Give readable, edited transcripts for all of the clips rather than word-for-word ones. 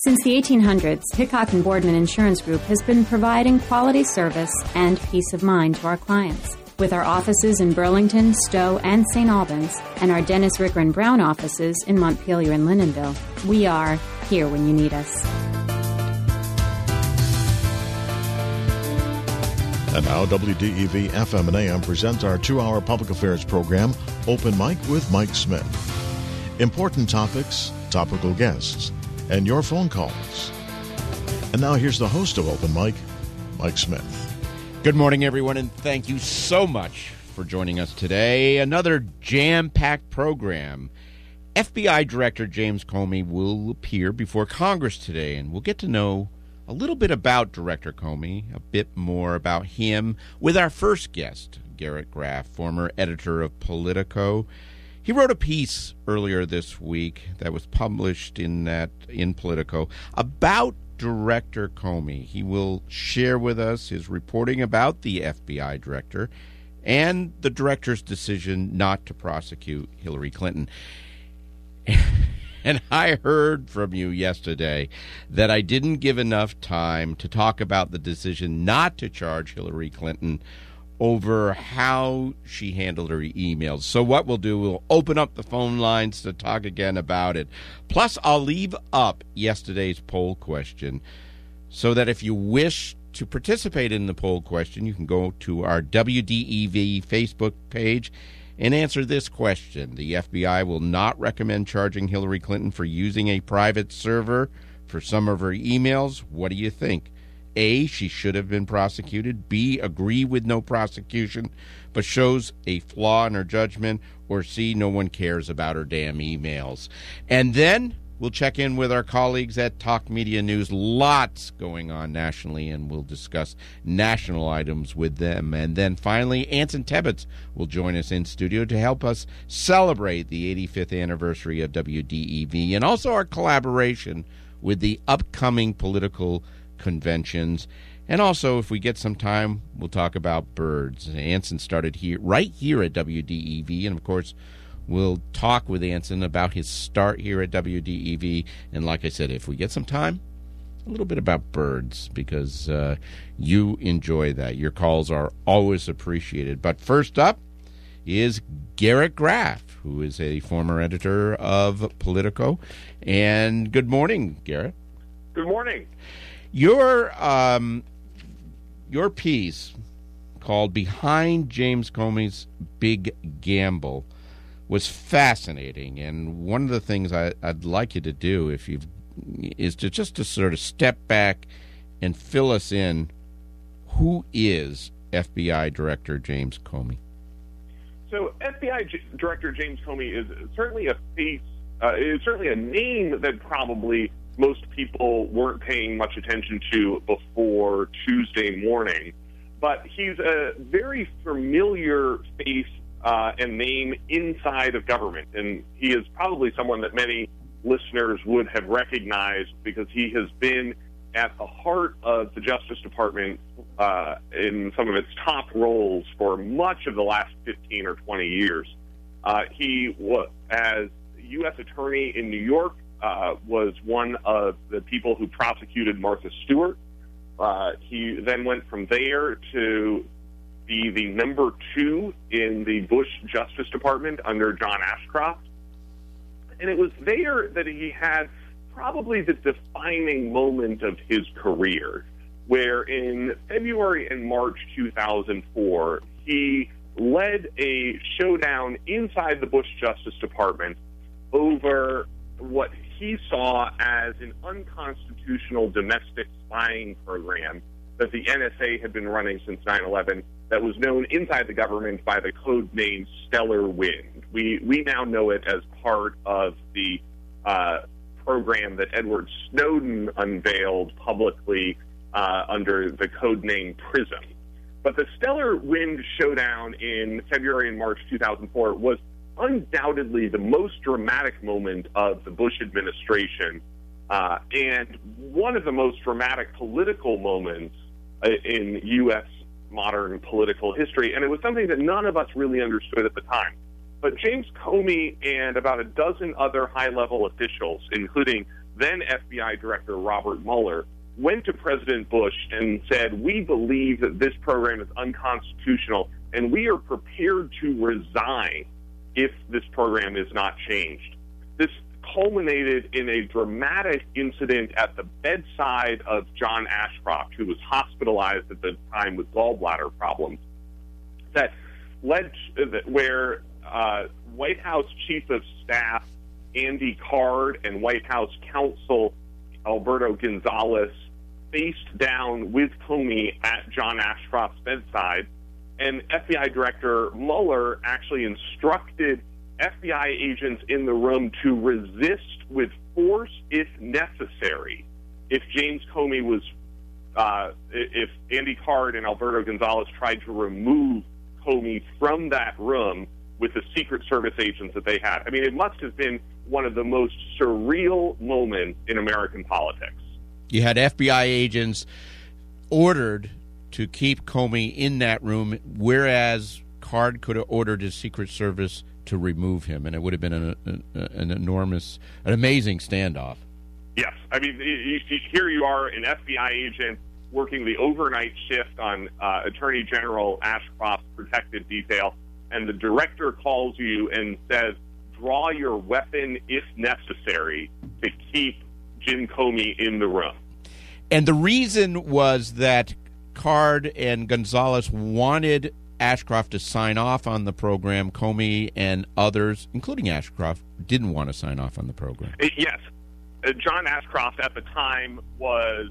Since the 1800s, Hickok and Boardman Insurance Group has been providing quality service and peace of mind to our clients. With our offices in Burlington, Stowe, and St. Albans, and our Dennis, Ricker, and Brown offices in Montpelier and Lindenville, we are here when you need us. And now WDEV FM and AM presents our 2-hour public affairs program, Open Mic with Mike Smith. Important topics, topical guests, and your phone calls. And now here's the host of Open Mic, Mike Smith. Good morning, everyone, and thank you so much for joining us today. Another jam-packed program. FBI Director James Comey will appear before Congress today, and we'll get to know a little bit about Director Comey, a bit more about him, with our first guest, Garrett Graff, former editor of Politico. He wrote a piece earlier this week that was published in Politico about Director Comey. He will share with us his reporting about the FBI director and the director's decision not to prosecute Hillary Clinton. And I heard from you yesterday that I didn't give enough time to talk about the decision not to charge Hillary Clinton over how she handled her emails. So what we'll do, we'll open up the phone lines to talk again about it. Plus, I'll leave up yesterday's poll question so that if you wish to participate in the poll question, you can go to our WDEV Facebook page and answer this question. The FBI will not recommend charging Hillary Clinton for using a private server for some of her emails. What do you think? A, she should have been prosecuted. B, agree with no prosecution, but shows a flaw in her judgment. Or C, no one cares about her damn emails. And then we'll check in with our colleagues at Talk Media News. Lots going on nationally, and we'll discuss national items with them. And then finally, Anson Tebbetts will join us in studio to help us celebrate the 85th anniversary of WDEV and also our collaboration with the upcoming political conventions. And also, if we get some time, we'll talk about birds. Anson started right here at WDEV, and of course, we'll talk with Anson about his start here at WDEV. And like I said, if we get some time, a little bit about birds, because you enjoy that. Your calls are always appreciated. But first up is Garrett Graff, who is a former editor of Politico. And good morning, Garrett. Good morning. Your piece called Behind James Comey's Big Gamble was fascinating, and one of the things I'd like you to do is to sort of step back and fill us in. Who is FBI Director James Comey? So FBI Director James Comey is certainly a face, is certainly a name that probably most people weren't paying much attention to before Tuesday morning. But he's a very familiar face and name inside of government. And he is probably someone that many listeners would have recognized because he has been at the heart of the Justice Department in some of its top roles for much of the last 15 or 20 years. He was, as U.S. Attorney in New York, was one of the people who prosecuted Martha Stewart. He then went from there to be the number 2 in the Bush Justice Department under John Ashcroft. And it was there that he had probably the defining moment of his career, where in February and March 2004, he led a showdown inside the Bush Justice Department over what he saw as an unconstitutional domestic spying program that the NSA had been running since 9/11 that was known inside the government by the code name Stellar Wind. We now know it as part of the program that Edward Snowden unveiled publicly under the code name PRISM. But the Stellar Wind showdown in February and March 2004 was undoubtedly the most dramatic moment of the Bush administration and one of the most dramatic political moments in U.S. modern political history. And it was something that none of us really understood at the time. But James Comey and about a dozen other high-level officials, including then FBI Director Robert Mueller, went to President Bush and said, we believe that this program is unconstitutional, and we are prepared to resign if this program is not changed. This culminated in a dramatic incident at the bedside of John Ashcroft, who was hospitalized at the time with gallbladder problems, that led to where White House Chief of Staff Andy Card and White House counsel Alberto Gonzales faced down with Comey at John Ashcroft's bedside, and FBI Director Mueller actually instructed FBI agents in the room to resist with force if necessary if James Comey was, if Andy Card and Alberto Gonzales tried to remove Comey from that room with the Secret Service agents that they had. I mean, it must have been one of the most surreal moments in American politics. You had FBI agents ordered to keep Comey in that room, whereas Card could have ordered his Secret Service to remove him, and it would have been an amazing standoff. Yes. I mean, here you are, an FBI agent working the overnight shift on Attorney General Ashcroft's protected detail, and the director calls you and says, draw your weapon if necessary to keep Jim Comey in the room. And the reason was that Card and Gonzales wanted Ashcroft to sign off on the program. Comey and others, including Ashcroft, didn't want to sign off on the program. Yes. John Ashcroft at the time was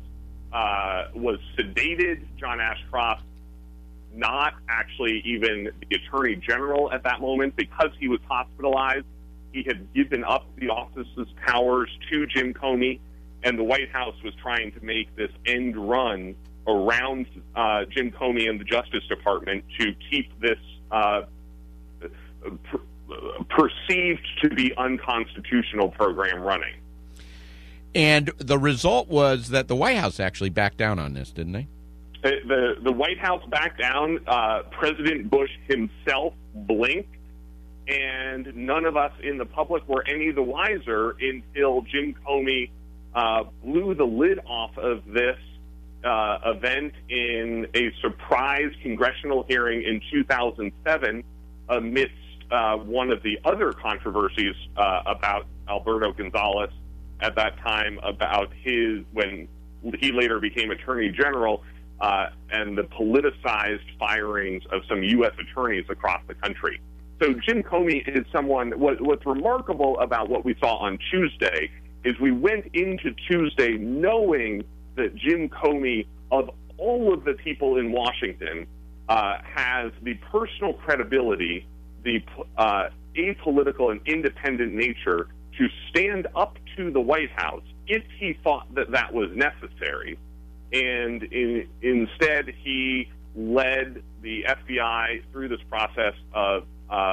sedated. John Ashcroft, not actually even the Attorney General at that moment, because he was hospitalized. He had given up the office's powers to Jim Comey, and the White House was trying to make this end run around Jim Comey and the Justice Department to keep this perceived to be unconstitutional program running. And the result was that the White House actually backed down on this, didn't they? The White House backed down. President Bush himself blinked, and none of us in the public were any the wiser until Jim Comey blew the lid off of this event in a surprise congressional hearing in 2007 amidst one of the other controversies about Alberto Gonzales at that time, about when he later became Attorney General, and the politicized firings of some U.S. attorneys across the country. So Jim Comey is someone, what's remarkable about what we saw on Tuesday is we went into Tuesday knowing that Jim Comey, of all of the people in Washington, has the personal credibility, the apolitical and independent nature to stand up to the White House if he thought that that was necessary. And instead, he led the FBI through this process of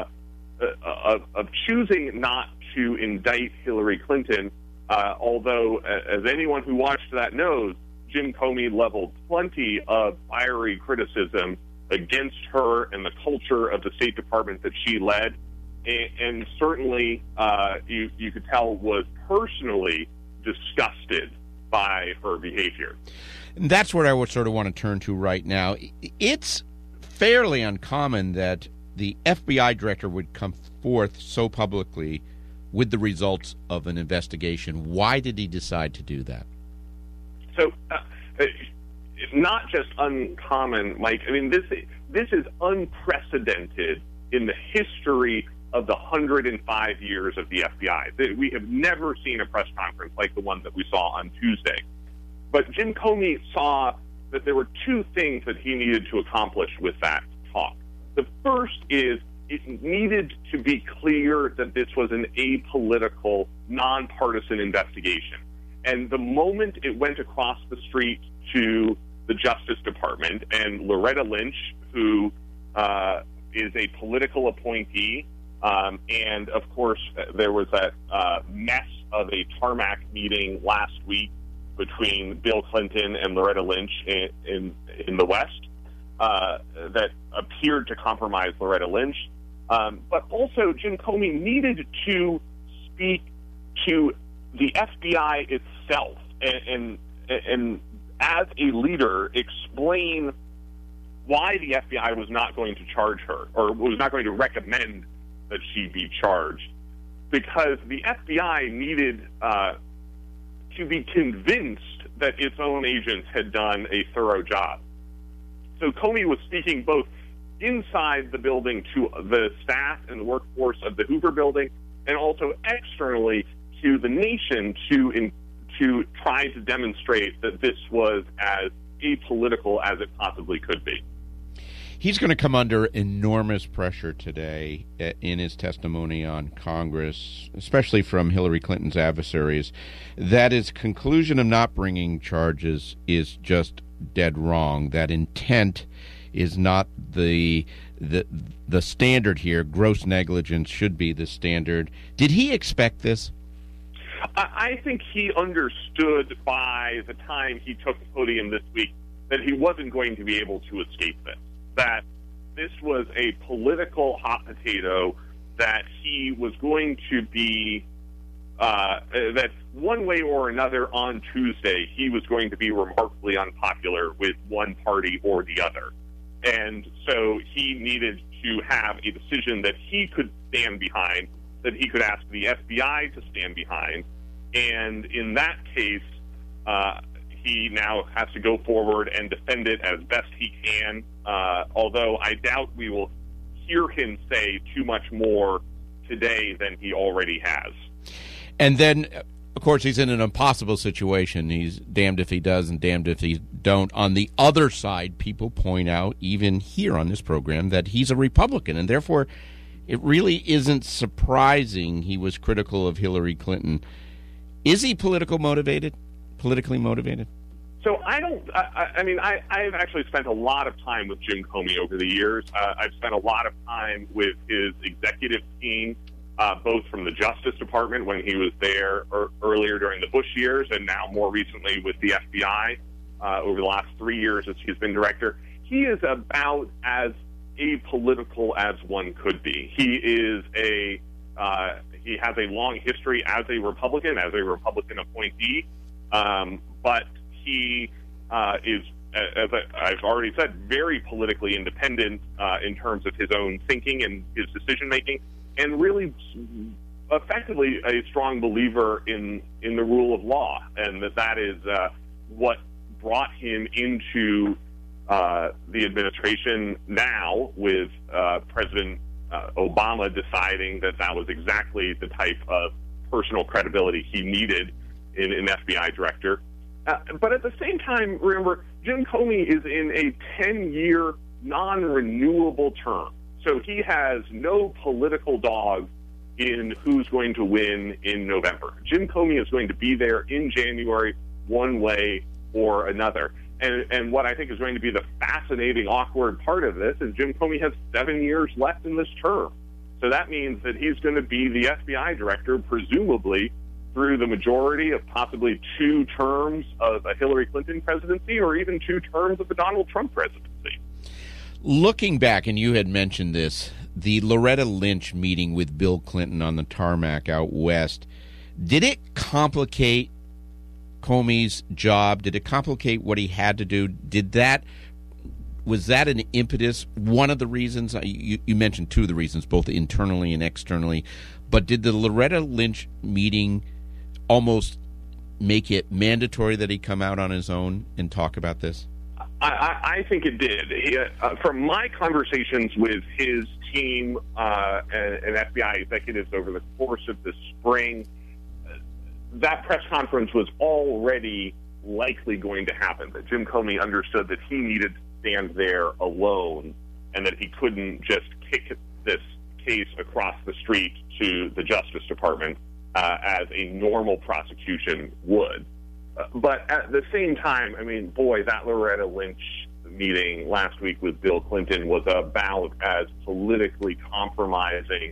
choosing not to indict Hillary Clinton, although, as anyone who watched that knows, Jim Comey leveled plenty of fiery criticism against her and the culture of the State Department that she led, and certainly you could tell was personally disgusted by her behavior. And that's what I would sort of want to turn to right now. It's fairly uncommon that the FBI director would come forth so publicly with the results of an investigation. Why did he decide to do that? So it's not just uncommon, Mike. I mean, this is unprecedented in the history of the 105 years of the FBI. We have never seen a press conference like the one that we saw on Tuesday. But Jim Comey saw that there were two things that he needed to accomplish with that talk. The first is it needed to be clear that this was an apolitical, nonpartisan investigation. And the moment it went across the street to the Justice Department and Loretta Lynch, who is a political appointee, and of course there was that mess of a tarmac meeting last week between Bill Clinton and Loretta Lynch in the West that appeared to compromise Loretta Lynch. But also Jim Comey needed to speak to the FBI itself and as a leader explain why the FBI was not going to charge her or was not going to recommend that she be charged, because the FBI needed to be convinced that its own agents had done a thorough job. So Comey was speaking both inside the building to the staff and the workforce of the Hoover building, and also externally to the nation to try to demonstrate that this was as apolitical as it possibly could be. He's going to come under enormous pressure today in his testimony on Congress, especially from Hillary Clinton's adversaries, that his conclusion of not bringing charges is just dead wrong, that intent is not the standard here. Gross negligence should be the standard. Did he expect this? I think he understood by the time he took the podium this week that he wasn't going to be able to escape this, that this was a political hot potato, that he was going to be, that one way or another on Tuesday, he was going to be remarkably unpopular with one party or the other. And so he needed to have a decision that he could stand behind, that he could ask the FBI to stand behind. And in that case, he now has to go forward and defend it as best he can, although I doubt we will hear him say too much more today than he already has. And then, of course, he's in an impossible situation. He's damned if he does and damned if he don't. On the other side, people point out, even here on this program, that he's a Republican, and therefore it really isn't surprising he was critical of Hillary Clinton. Is he politically motivated? So I've actually spent a lot of time with Jim Comey over the years. I've spent a lot of time with his executive team, both from the Justice Department when he was there earlier during the Bush years, and now more recently with the FBI over the last 3 years as he's been director. He is about as apolitical as one could be. He has a long history as a Republican appointee, but he is, as I've already said, very politically independent in terms of his own thinking and his decision-making, and really effectively a strong believer in the rule of law, and that is what brought him into the administration now with President Obama deciding that was exactly the type of personal credibility he needed in an FBI director. But at the same time, remember, Jim Comey is in a 10-year non-renewable term. So he has no political dog in who's going to win in November. Jim Comey is going to be there in January one way or another. And what I think is going to be the fascinating, awkward part of this is Jim Comey has 7 years left in this term. So that means that he's going to be the FBI director, presumably, through the majority of possibly 2 terms of a Hillary Clinton presidency or even 2 terms of a Donald Trump presidency. Looking back, and you had mentioned this, the Loretta Lynch meeting with Bill Clinton on the tarmac out west, did it complicate Comey's job? Did it complicate what he had to do? Was that an impetus? One of the reasons, you mentioned 2 of the reasons, both internally and externally, but did the Loretta Lynch meeting almost make it mandatory that he come out on his own and talk about this? I think it did. From my conversations with his team and FBI executives over the course of the spring, that press conference was already likely going to happen, that Jim Comey understood that he needed to stand there alone and that he couldn't just kick this case across the street to the Justice Department as a normal prosecution would. But at the same time, that Loretta Lynch meeting last week with Bill Clinton was about as politically compromising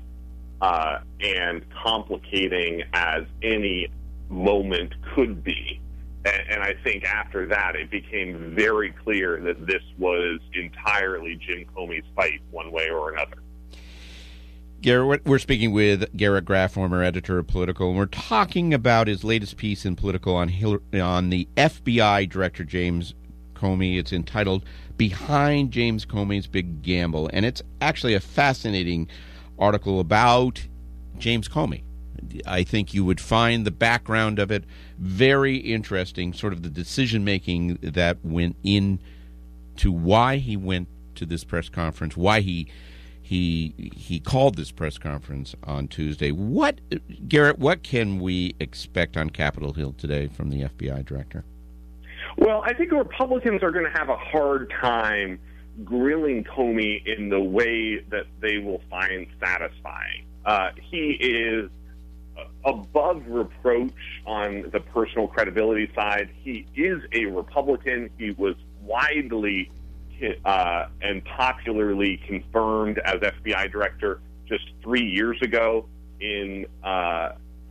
and complicating as any moment could be. And I think after that, it became very clear that this was entirely Jim Comey's fight one way or another. Garrett, we're speaking with Garrett Graff, former editor of Political, and we're talking about his latest piece in Political on the FBI Director James Comey. It's entitled Behind James Comey's Big Gamble, and it's actually a fascinating article about James Comey. I think you would find the background of it very interesting, sort of the decision-making that went into why he went to this press conference, why he called this press conference on Tuesday. Garrett, what can we expect on Capitol Hill today from the FBI director? Well, I think Republicans are going to have a hard time grilling Comey in the way that they will find satisfying. He is above reproach on the personal credibility side. He is a Republican. He was widely and popularly confirmed as FBI director just 3 years ago by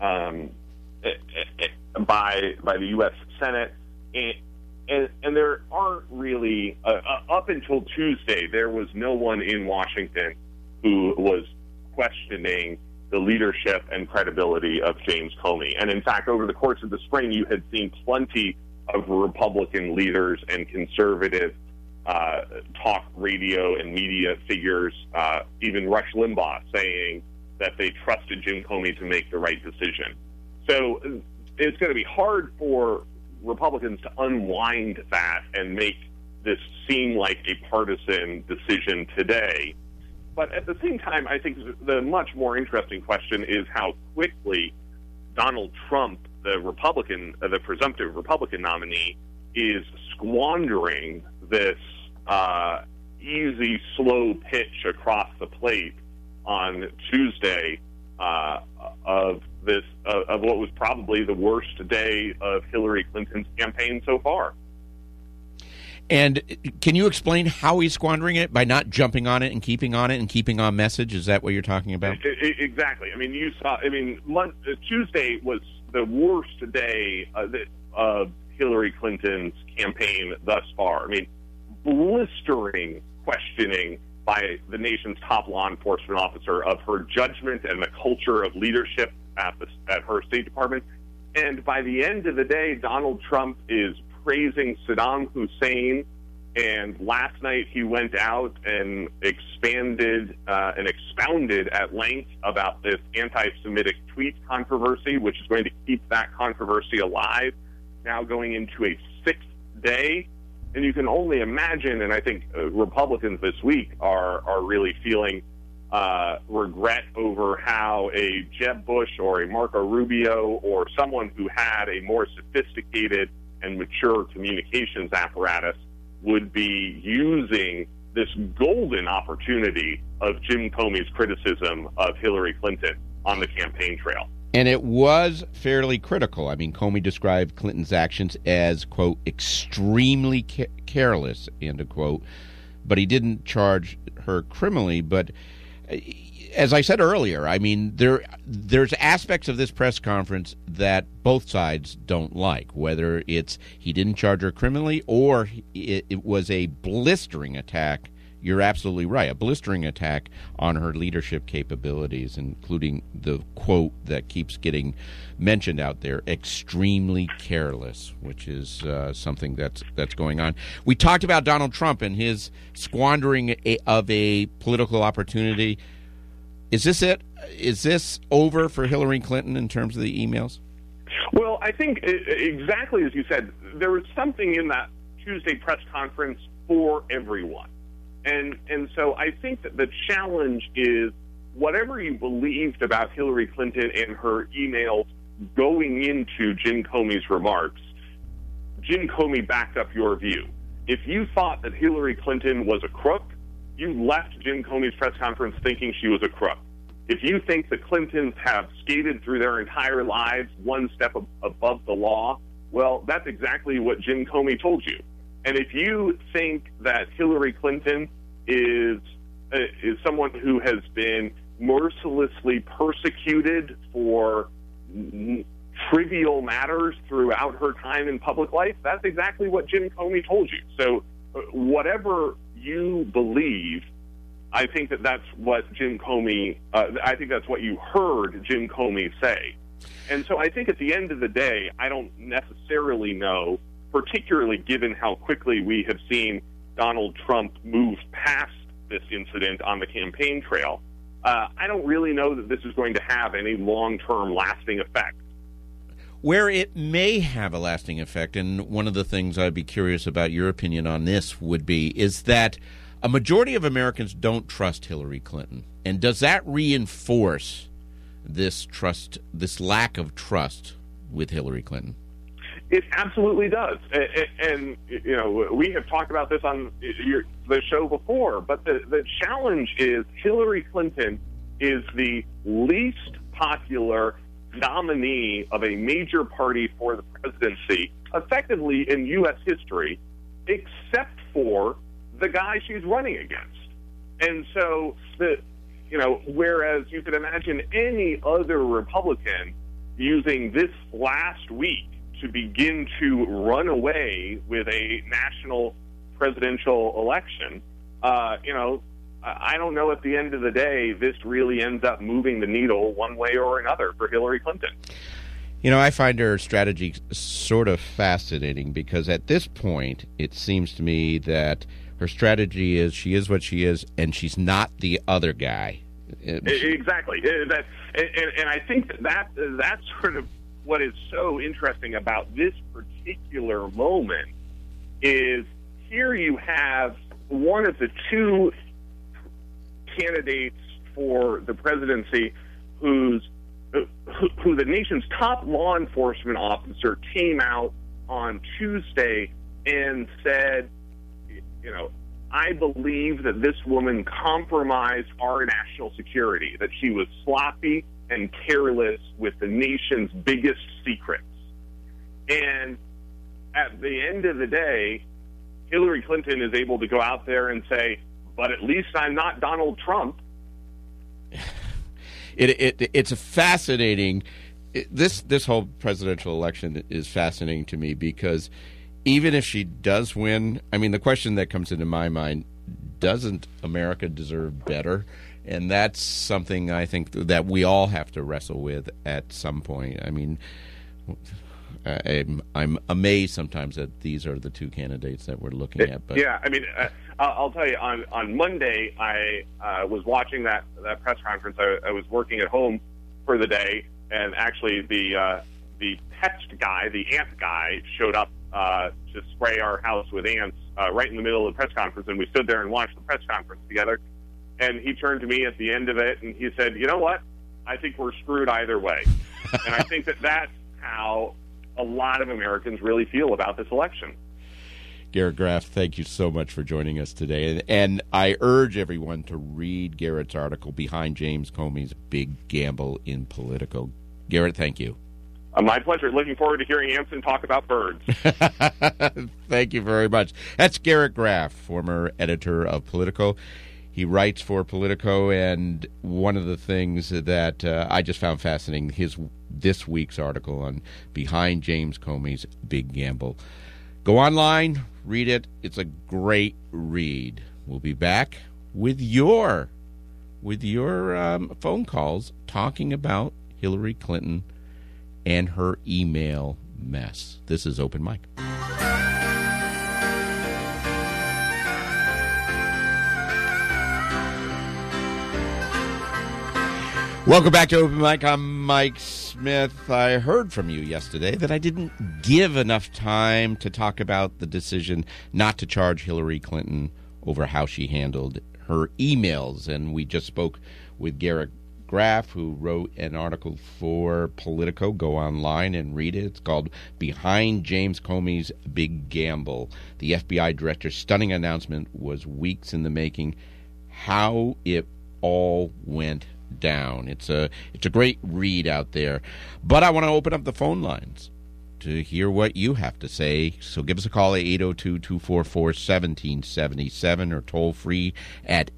the U.S. Senate, and there aren't really up until Tuesday there was no one in Washington who was questioning the leadership and credibility of James Comey. And in fact, over the course of the spring, you had seen plenty of Republican leaders and conservative talk radio and media figures, even Rush Limbaugh, saying that they trusted Jim Comey to make the right decision. So it's going to be hard for Republicans to unwind that and make this seem like a partisan decision today. But at the same time, I think the much more interesting question is how quickly Donald Trump, the presumptive Republican nominee, is squandering this easy, slow pitch across the plate on Tuesday of what was probably the worst day of Hillary Clinton's campaign so far. And can you explain how he's squandering it by not jumping on it and keeping on message? Is that what you're talking about? Exactly. I mean, Tuesday was the worst day of Hillary Clinton's campaign thus far. I mean, blistering questioning by the nation's top law enforcement officer of her judgment and the culture of leadership at her State Department. And by the end of the day, Donald Trump is praising Saddam Hussein, and last night he went out and expounded at length about this anti-Semitic tweet controversy, which is going to keep that controversy alive, now going into a sixth day. And you can only imagine, and I think Republicans this week are really feeling regret over how a Jeb Bush or a Marco Rubio or someone who had a more sophisticated and mature communications apparatus would be using this golden opportunity of Jim Comey's criticism of Hillary Clinton on the campaign trail. And it was fairly critical. I mean, Comey described Clinton's actions as, quote, extremely careless, end of quote, but he didn't charge her criminally. But as I said earlier, I mean, there's aspects of this press conference that both sides don't like, whether it's he didn't charge her criminally or it was a blistering attack. You're absolutely right, a blistering attack on her leadership capabilities, including the quote that keeps getting mentioned out there, extremely careless, which is something that's going on. We talked about Donald Trump and his squandering of a political opportunity. Is this it? Is this over for Hillary Clinton in terms of the emails? Well, I think exactly as you said, there was something in that Tuesday press conference for everyone. And so I think that the challenge is whatever you believed about Hillary Clinton and her emails going into Jim Comey's remarks, Jim Comey backed up your view. If you thought that Hillary Clinton was a crook, you left Jim Comey's press conference thinking she was a crook. If you think the Clintons have skated through their entire lives one step above the law, well, that's exactly what Jim Comey told you. And if you think that Hillary Clinton is someone who has been mercilessly persecuted for trivial matters throughout her time in public life, that's exactly what Jim Comey told you. So whatever you believe I think that's what Jim Comey, I think that's what you heard Jim Comey say. And so I think at the end of the day, I don't necessarily know, particularly given how quickly we have seen Donald Trump move past this incident on the campaign trail. I don't really know that this is going to have any long-term lasting effect. Where it may have a lasting effect, and one of the things I'd be curious about your opinion on this would be, is that a majority of Americans don't trust Hillary Clinton. And does that reinforce this lack of trust with Hillary Clinton? It absolutely does. And you know, we have talked about this on the show before, but the challenge is Hillary Clinton is the least popular nominee of a major party for the presidency, effectively in U.S. history, except for the guy she's running against. And so, whereas you could imagine any other Republican using this last week to begin to run away with a national presidential election, I don't know at the end of the day this really ends up moving the needle one way or another for Hillary Clinton. You know, I find her strategy sort of fascinating because at this point it seems to me that her strategy is she is what she is and she's not the other guy. Exactly. And I think that's sort of what is so interesting about this particular moment is here you have one of the two candidates for the presidency who the nation's top law enforcement officer came out on Tuesday and said, I believe that this woman compromised our national security, that she was sloppy and careless with the nation's biggest secrets. And at the end of the day, Hillary Clinton is able to go out there and say, but at least I'm not Donald Trump. It's a fascinating. This whole presidential election is fascinating to me because even if she does win, I mean, the question that comes into my mind, doesn't America deserve better? And that's something I think that we all have to wrestle with at some point. I mean, I'm amazed sometimes that these are the two candidates that we're looking at. But yeah, I mean, I'll tell you, on Monday, I was watching that press conference. I was working at home for the day, and actually the pest guy, the ant guy, showed up to spray our house with ants right in the middle of the press conference, and we stood there and watched the press conference together. And he turned to me at the end of it, and he said, you know what? I think we're screwed either way. And I think that's how a lot of Americans really feel about this election. Garrett Graff, thank you so much for joining us today. And I urge everyone to read Garrett's article, Behind James Comey's Big Gamble in Politico. Garrett, thank you. My pleasure. Looking forward to hearing Anson talk about birds. Thank you very much. That's Garrett Graff, former editor of Politico. He writes for Politico, and one of the things that I just found fascinating, this week's article on Behind James Comey's Big Gamble. Go online, read it. It's a great read. We'll be back with your phone calls talking about Hillary Clinton and her email mess. This is Open Mic. Welcome back to Open Mic. I'm Mike Smith. I heard from you yesterday that I didn't give enough time to talk about the decision not to charge Hillary Clinton over how she handled her emails. And we just spoke with Garrett Graff, who wrote an article for Politico. Go online and read it. It's called Behind James Comey's Big Gamble. The FBI director's stunning announcement was weeks in the making. How it all went down. It's a great read out there. But I want to open up the phone lines to hear what you have to say. So give us a call at 802-244-1777 or toll free at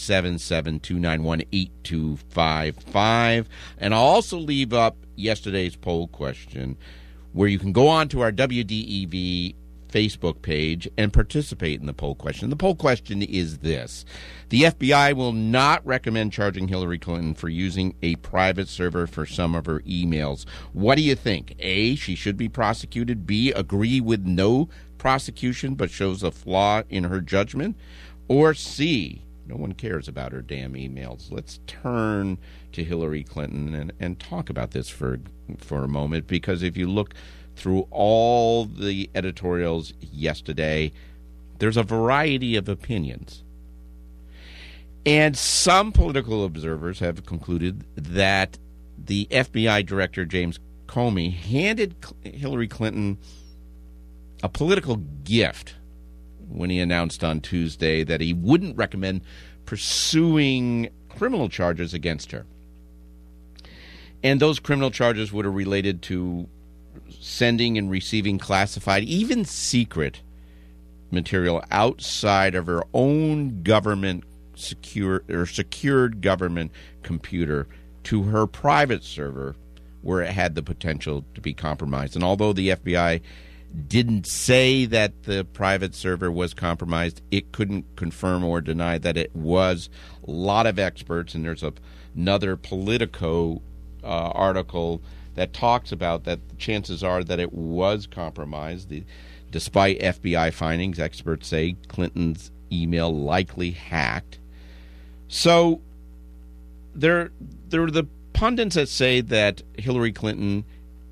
877-291-8255. And I'll also leave up yesterday's poll question where you can go on to our WDEV Facebook page and participate in the poll question. The poll question is this: the FBI will not recommend charging Hillary Clinton for using a private server for some of her emails. What do you think? A, she should be prosecuted. B, agree with no prosecution but shows a flaw in her judgment. Or C, no one cares about her damn emails. Let's turn to Hillary Clinton and talk about this for a moment, because if you look through all the editorials yesterday, there's a variety of opinions. And some political observers have concluded that the FBI Director, James Comey, handed Hillary Clinton a political gift when he announced on Tuesday that he wouldn't recommend pursuing criminal charges against her. And those criminal charges would have related to sending and receiving classified, even secret material outside of her own government secured government computer to her private server, where it had the potential to be compromised. And although the FBI didn't say that the private server was compromised, it couldn't confirm or deny that it was. A lot of experts, and there's another Politico article that talks about that the chances are that it was compromised. Despite FBI findings, experts say Clinton's email likely hacked. So there are the pundits that say that Hillary Clinton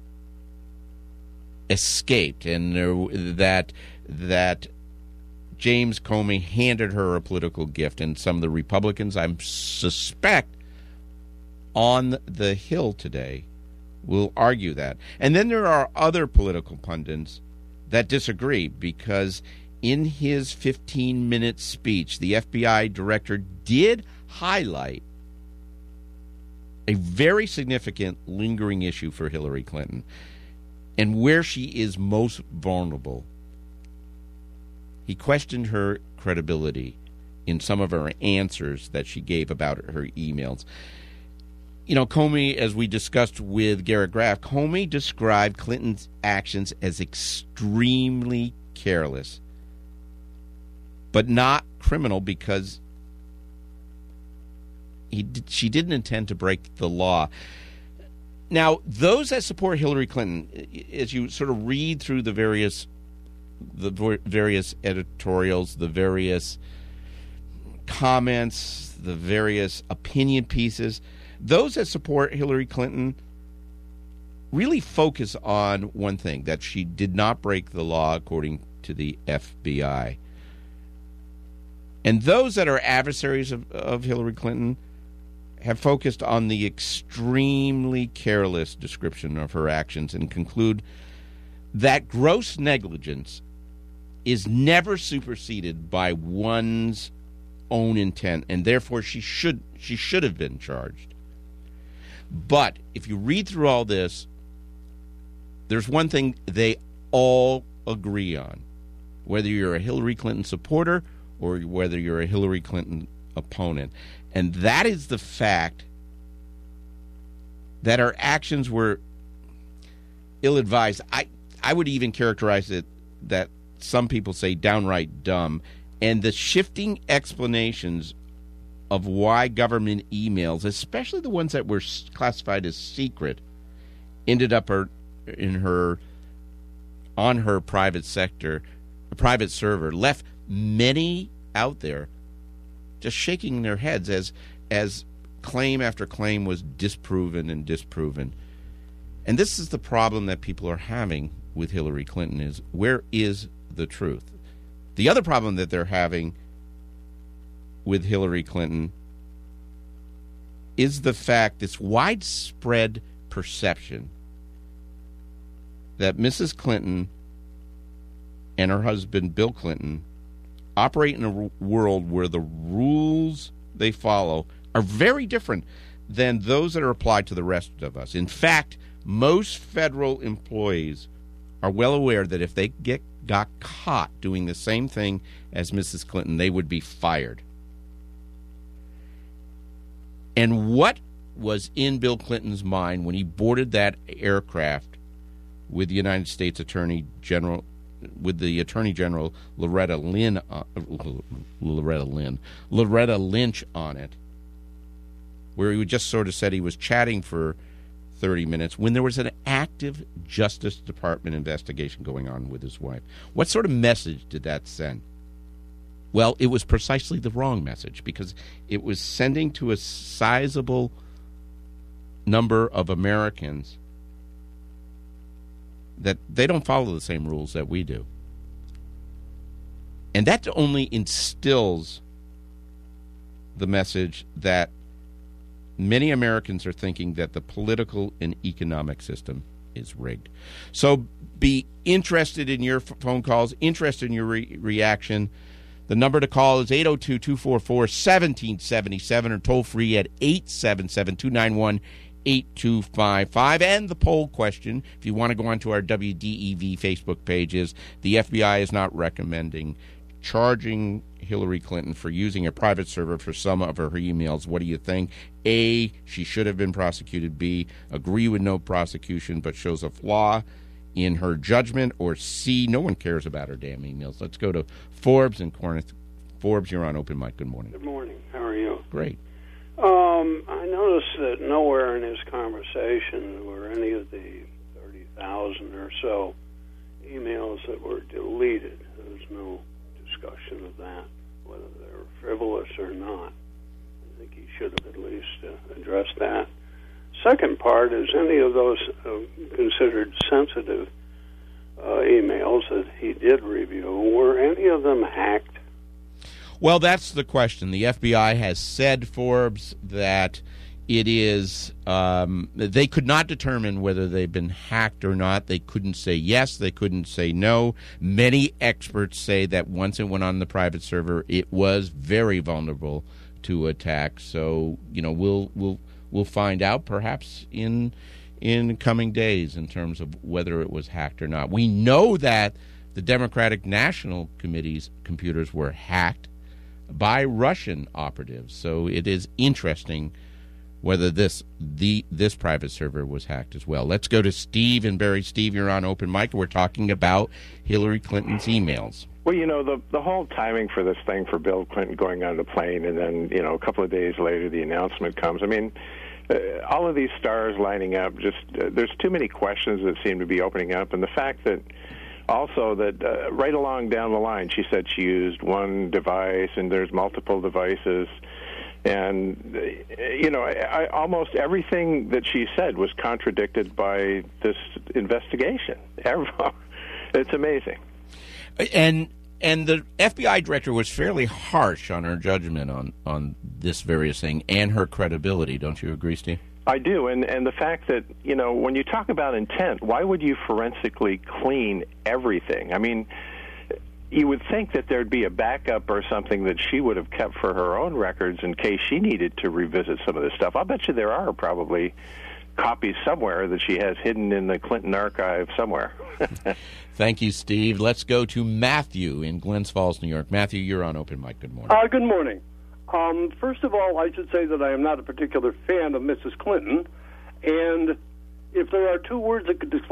escaped and that James Comey handed her a political gift. And some of the Republicans, I suspect, on the Hill today will argue that. And then there are other political pundits that disagree, because in his 15-minute speech, the FBI director did highlight a very significant lingering issue for Hillary Clinton and where she is most vulnerable. He questioned her credibility in some of her answers that she gave about her emails. You know, Comey, as we discussed with Garrett Graff, Comey described Clinton's actions as extremely careless, but not criminal, because she didn't intend to break the law. Now, those that support Hillary Clinton, as you sort of read through the various editorials, the various comments, the various opinion pieces, those that support Hillary Clinton really focus on one thing, that she did not break the law according to the FBI. And those that are adversaries of Hillary Clinton have focused on the extremely careless description of her actions and conclude that gross negligence is never superseded by one's own intent, and therefore she should have been charged. But if you read through all this, there's one thing they all agree on, whether you're a Hillary Clinton supporter or whether you're a Hillary Clinton opponent, and that is the fact that her actions were ill-advised. I would even characterize it that some people say downright dumb, and the shifting explanations of why government emails, especially the ones that were classified as secret, ended up on her private server, left many out there just shaking their heads as claim after claim was disproven. And this is the problem that people are having with Hillary Clinton, is where is the truth? The other problem that they're having with Hillary Clinton is the fact, this widespread perception that Mrs. Clinton and her husband Bill Clinton operate in a world where the rules they follow are very different than those that are applied to the rest of us. In fact, most federal employees are well aware that if they got caught doing the same thing as Mrs. Clinton, they would be fired. And what was in Bill Clinton's mind when he boarded that aircraft with the United States Attorney General the Attorney General Loretta Lynch on it, where he just sort of said he was chatting for 30 minutes when there was an active Justice Department investigation going on with his wife. What sort of message did that send? Well, it was precisely the wrong message, because it was sending to a sizable number of Americans that they don't follow the same rules that we do. And that only instills the message that many Americans are thinking that the political and economic system is rigged. So be interested in your phone calls, interested in your reaction. The number to call is 802-244-1777 or toll free at 877-291-8255. And the poll question, if you want to go onto our WDEV Facebook page, is the FBI is not recommending charging Hillary Clinton for using a private server for some of her emails. What do you think? A, she should have been prosecuted. B, agree with no prosecution but shows a flaw in her judgment. Or C, no one cares about her damn emails. Let's go to Forbes and Corinth. Forbes, you're on Open Mic. Good morning. Good morning. How are you? Great. I noticed that nowhere in his conversation were any of the 30,000 or so emails that were deleted. There was no discussion of that, whether they were frivolous or not. I think he should have at least addressed that. Second part is, any of those considered sensitive emails that he did review, were any of them hacked? Well, that's the question. The FBI has said, Forbes, that it is they could not determine whether they've been hacked or not. They couldn't say yes. They couldn't say no. Many experts say that once it went on the private server, it was very vulnerable to attack. So, we'll find out perhaps in coming days in terms of whether it was hacked or not. We know that the Democratic National Committee's computers were hacked by Russian operatives. So it is interesting whether this private server was hacked as well. Let's go to Steve in Barrie. Steve, you're on Open Mic. We're talking about Hillary Clinton's emails. Well, the whole timing for this thing, for Bill Clinton going on the plane, and then, a couple of days later the announcement comes. I mean, all of these stars lining up, there's too many questions that seem to be opening up. And the fact that also that right along down the line, she said she used one device and there's multiple devices. And, almost everything that she said was contradicted by this investigation. It's amazing. And the FBI director was fairly harsh on her judgment on this various thing and her credibility. Don't you agree, Steve? I do, and the fact that, when you talk about intent, why would you forensically clean everything? I mean, you would think that there'd be a backup or something that she would have kept for her own records in case she needed to revisit some of this stuff. I'll bet you there are probably copies somewhere that she has hidden in the Clinton archive somewhere. Thank you, Steve. Let's go to Matthew in Glens Falls, New York. Matthew, you're on Open Mic. Good morning. Good morning. First of all, I should say that I am not a particular fan of Mrs. Clinton, and if there are two words that could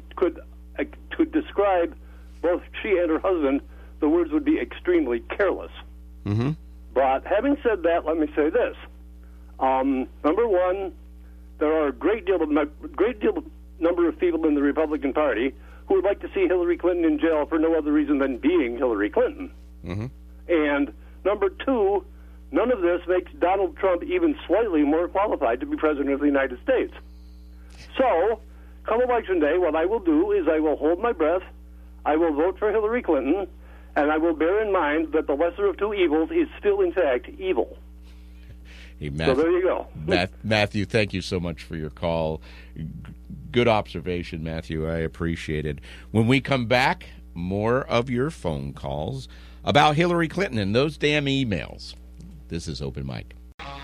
describe both she and her husband, the words would be extremely careless. Mm-hmm. But having said that, let me say this. Number one, there are a great deal number of people in the Republican Party who would like to see Hillary Clinton in jail for no other reason than being Hillary Clinton. Mm-hmm. And number two, none of this makes Donald Trump even slightly more qualified to be president of the United States. So, come Election Day, what I will do is I will hold my breath, I will vote for Hillary Clinton, and I will bear in mind that the lesser of two evils is still, in fact, evil. Hey, Matthew, so there you go. Matthew, thank you so much for your call. Good observation, Matthew. I appreciate it. When we come back, more of your phone calls about Hillary Clinton and those damn emails. This is Open Mic.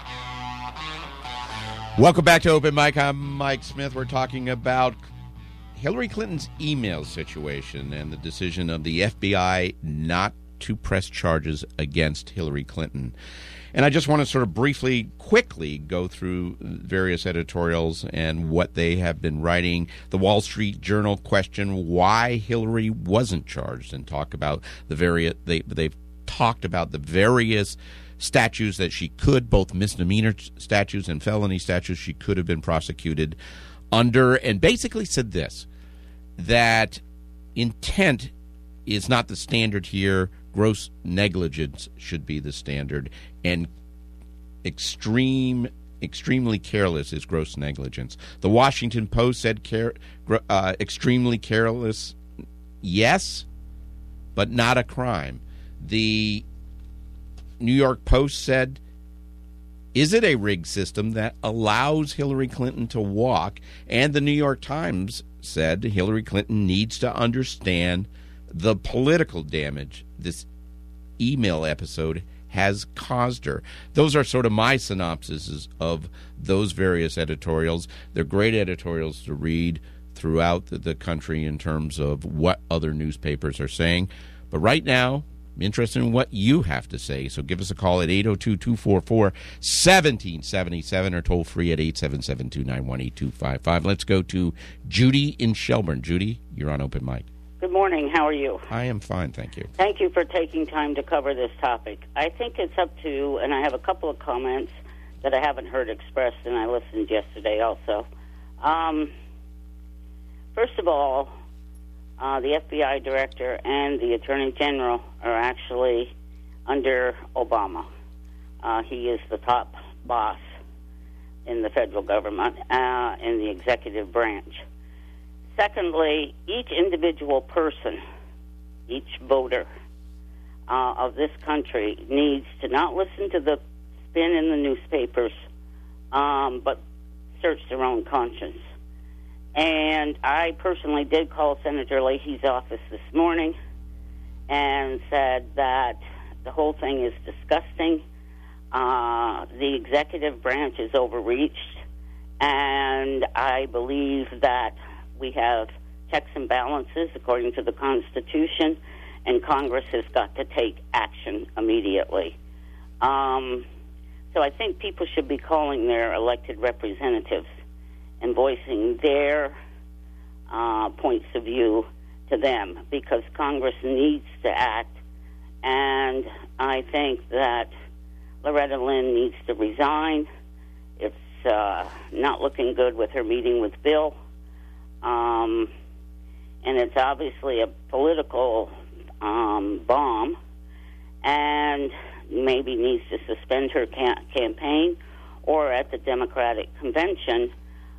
Welcome back to Open Mic. I'm Mike Smith. We're talking about Hillary Clinton's email situation and the decision of the FBI not to press charges against Hillary Clinton. And I just want to sort of briefly, quickly go through various editorials and what they have been writing. The Wall Street Journal questioned why Hillary wasn't charged and talk about the various. They've talked about the various statutes that she could, both misdemeanor statutes and felony statutes, she could have been prosecuted under, and basically said this, that intent is not the standard here. Gross negligence should be the standard, and extremely careless is gross negligence. The Washington Post said extremely careless, yes, but not a crime. The New York Post said, is it a rigged system that allows Hillary Clinton to walk? And the New York Times said Hillary Clinton needs to understand the political damage this email episode has caused her. Those are sort of my synopses of those various editorials. They're great editorials to read throughout the country in terms of what other newspapers are saying. But right now, I'm interested in what you have to say. So give us a call at 802-244-1777 or toll free at 877-291-8255. Let's go to Judy in Shelburne. Judy, you're on Open Mic. Good morning. How are you? I am fine, thank you. Thank you for taking time to cover this topic. I think it's up to, and I have a couple of comments that I haven't heard expressed, and I listened yesterday also. First of all, the FBI director and the Attorney General are actually under Obama. He is the top boss in the federal government, in the executive branch. Secondly, each individual person, each voter of this country needs to not listen to the spin in the newspapers, but search their own conscience. And I personally did call Senator Leahy's office this morning and said that the whole thing is disgusting. The executive branch is overreached, and I believe that we have checks and balances according to the Constitution, and Congress has got to take action immediately. So I think people should be calling their elected representatives and voicing their points of view to them, because Congress needs to act, and I think that Loretta Lynn needs to resign. It's not looking good with her meeting with Bill. And it's obviously a political bomb, and maybe needs to suspend her campaign, or at the Democratic convention,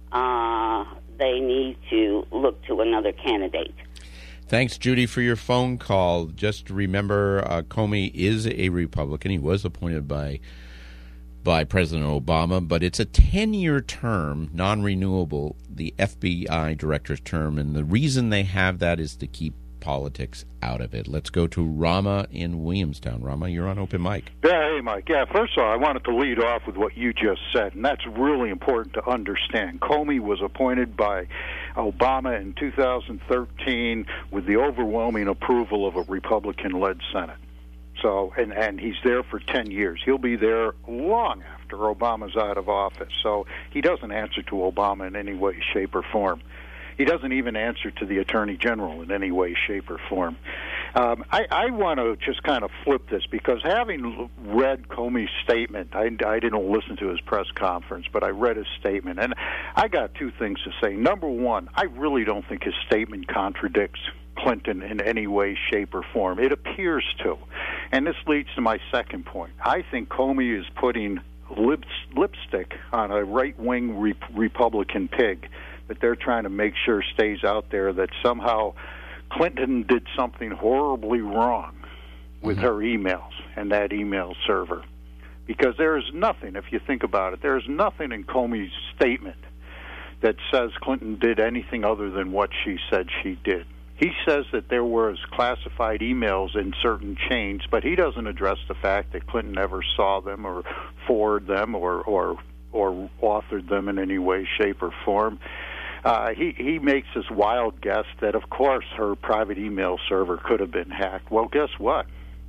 they need to look to another candidate. Thanks, Judy, for your phone call. Just remember, Comey is a Republican. He was appointed by President Obama, but it's a 10-year term, non-renewable, the FBI director's term, and the reason they have that is to keep politics out of it. Let's go to Rama in Williamstown. Rama, you're on Open Mic. Yeah, hey, Mike. Yeah, first of all, I wanted to lead off with what you just said, and that's really important to understand. Comey was appointed by Obama in 2013 with the overwhelming approval of a Republican-led Senate. So, and he's there for 10 years. He'll be there long after Obama's out of office. So he doesn't answer to Obama in any way, shape, or form. He doesn't even answer to the Attorney General in any way, shape, or form. I want to just kind of flip this, because having read Comey's statement, I didn't listen to his press conference, but I read his statement, and I got two things to say. Number one, I really don't think his statement contradicts Clinton in any way, shape, or form. It appears to. And this leads to my second point. I think Comey is putting lipstick on a right-wing Republican pig that they're trying to make sure stays out there, that somehow Clinton did something horribly wrong with her emails and that email server. Because there is nothing, if you think about it, there is nothing in Comey's statement that says Clinton did anything other than what she said she did. He says that there was classified emails in certain chains, but he doesn't address the fact that Clinton never saw them or forwarded them or authored them in any way, shape, or form. He makes this wild guess that, of course, her private email server could have been hacked. Well, guess what?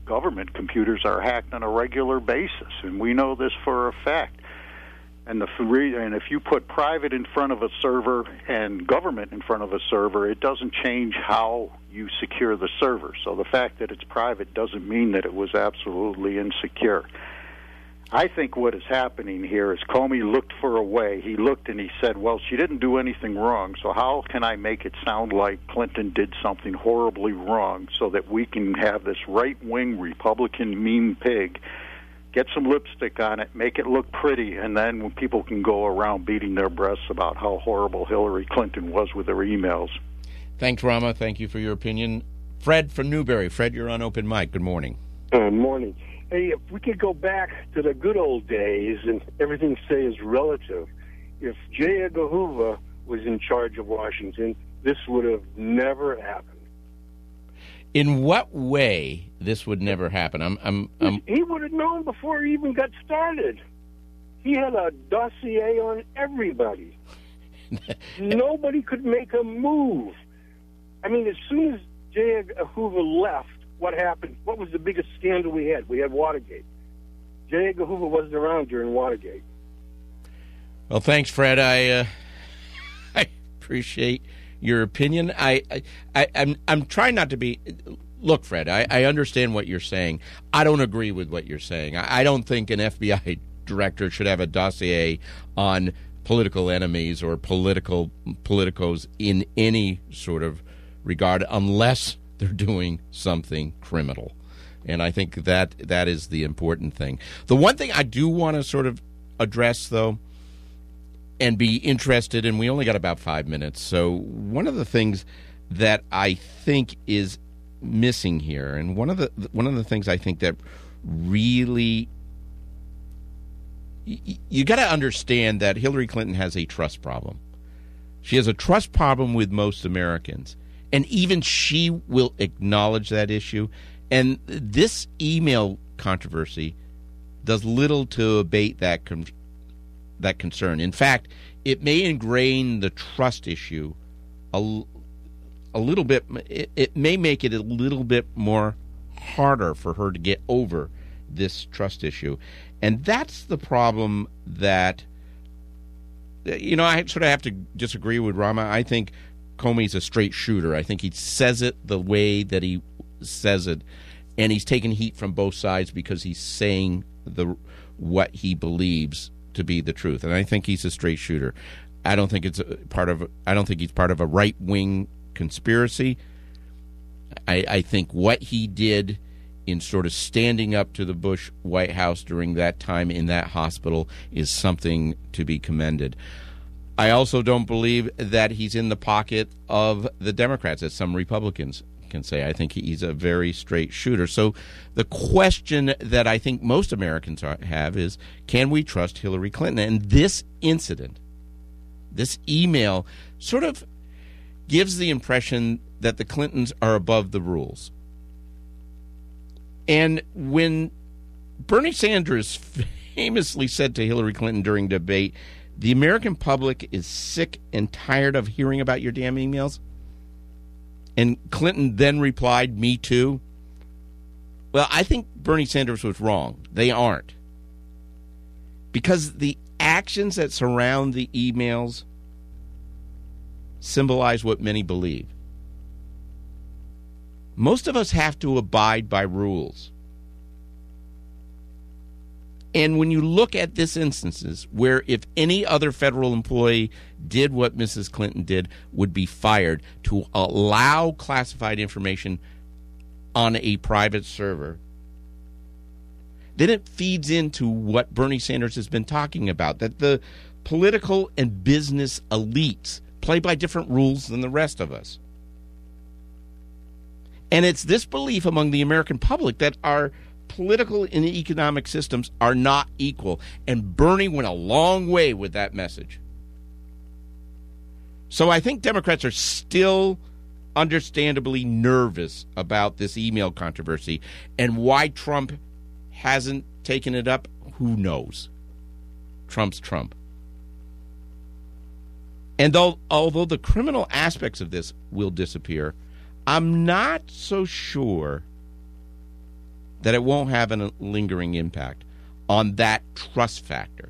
government computers are hacked on a regular basis, and we know this for a fact. And if you put private in front of a server and government in front of a server, it doesn't change how you secure the server. So the fact that it's private doesn't mean that it was absolutely insecure. I think what is happening here is Comey looked for a way. He looked and he said, well, she didn't do anything wrong, so how can I make it sound like Clinton did something horribly wrong so that we can have this right-wing Republican mean pig get some lipstick on it, make it look pretty, and then when people can go around beating their breasts about how horrible Hillary Clinton was with her emails. Thanks, Rama. Thank you for your opinion. Fred from Newberry. Fred, you're on Open Mic. Good morning. Good morning. Hey, if we could go back to the good old days and everything say is relative, if J. Edgar Hoover was in charge of Washington, this would have never happened. In what way this would never happen? He would have known before he even got started. He had a dossier on everybody. Nobody could make a move. I mean, as soon as J. Edgar Hoover left, what happened? What was the biggest scandal we had? We had Watergate. J. Edgar Hoover wasn't around during Watergate. Well, thanks, Fred. I appreciate your opinion. I'm trying not to be. Look, Fred, I understand what you're saying. I don't agree with what you're saying. I don't think an FBI director should have a dossier on political enemies or politicos in any sort of regard unless they're doing something criminal. And I think that is the important thing. The one thing I do want to sort of address, though, and be interested in, we only got about 5 minutes, so one of the things that I think is missing here, and one of the things I think that really, you got to understand that Hillary Clinton has a trust problem. She has a trust problem with most Americans. And even she will acknowledge that issue. And this email controversy does little to abate that concern. In fact, it may ingrain the trust issue a little bit. It may make it a little bit more harder for her to get over this trust issue. And that's the problem that, I sort of have to disagree with Rama. I think Comey's a straight shooter. I think he says it the way that he says it, and he's taking heat from both sides because he's saying what he believes to be the truth. And I think he's a straight shooter. I don't think he's part of a right-wing conspiracy. I think what he did in sort of standing up to the Bush White House during that time in that hospital is something to be commended. I also don't believe that he's in the pocket of the Democrats, as some Republicans can say. I think he's a very straight shooter. So the question that I think most Americans have is, can we trust Hillary Clinton? And this incident, this email, sort of gives the impression that the Clintons are above the rules. And when Bernie Sanders famously said to Hillary Clinton during debate, the American public is sick and tired of hearing about your damn emails, and Clinton then replied, me too. Well, I think Bernie Sanders was wrong. They aren't. Because the actions that surround the emails symbolize what many believe. Most of us have to abide by rules. And when you look at this instances where if any other federal employee did what Mrs. Clinton did, would be fired to allow classified information on a private server, then it feeds into what Bernie Sanders has been talking about, that the political and business elites play by different rules than the rest of us. And it's this belief among the American public that our political and economic systems are not equal. And Bernie went a long way with that message. So I think Democrats are still understandably nervous about this email controversy. And why Trump hasn't taken it up, who knows? Trump's Trump. And although the criminal aspects of this will disappear, I'm not so sure that it won't have a lingering impact on that trust factor.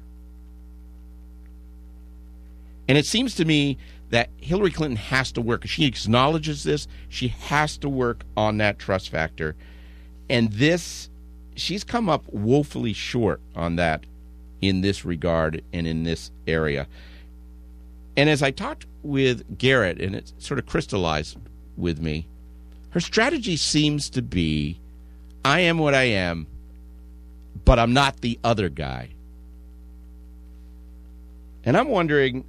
And it seems to me that Hillary Clinton has to work. She acknowledges this. She has to work on that trust factor. And she's come up woefully short on that in this regard and in this area. And as I talked with Garrett, and it sort of crystallized with me, her strategy seems to be, I am what I am, but I'm not the other guy. And I'm wondering,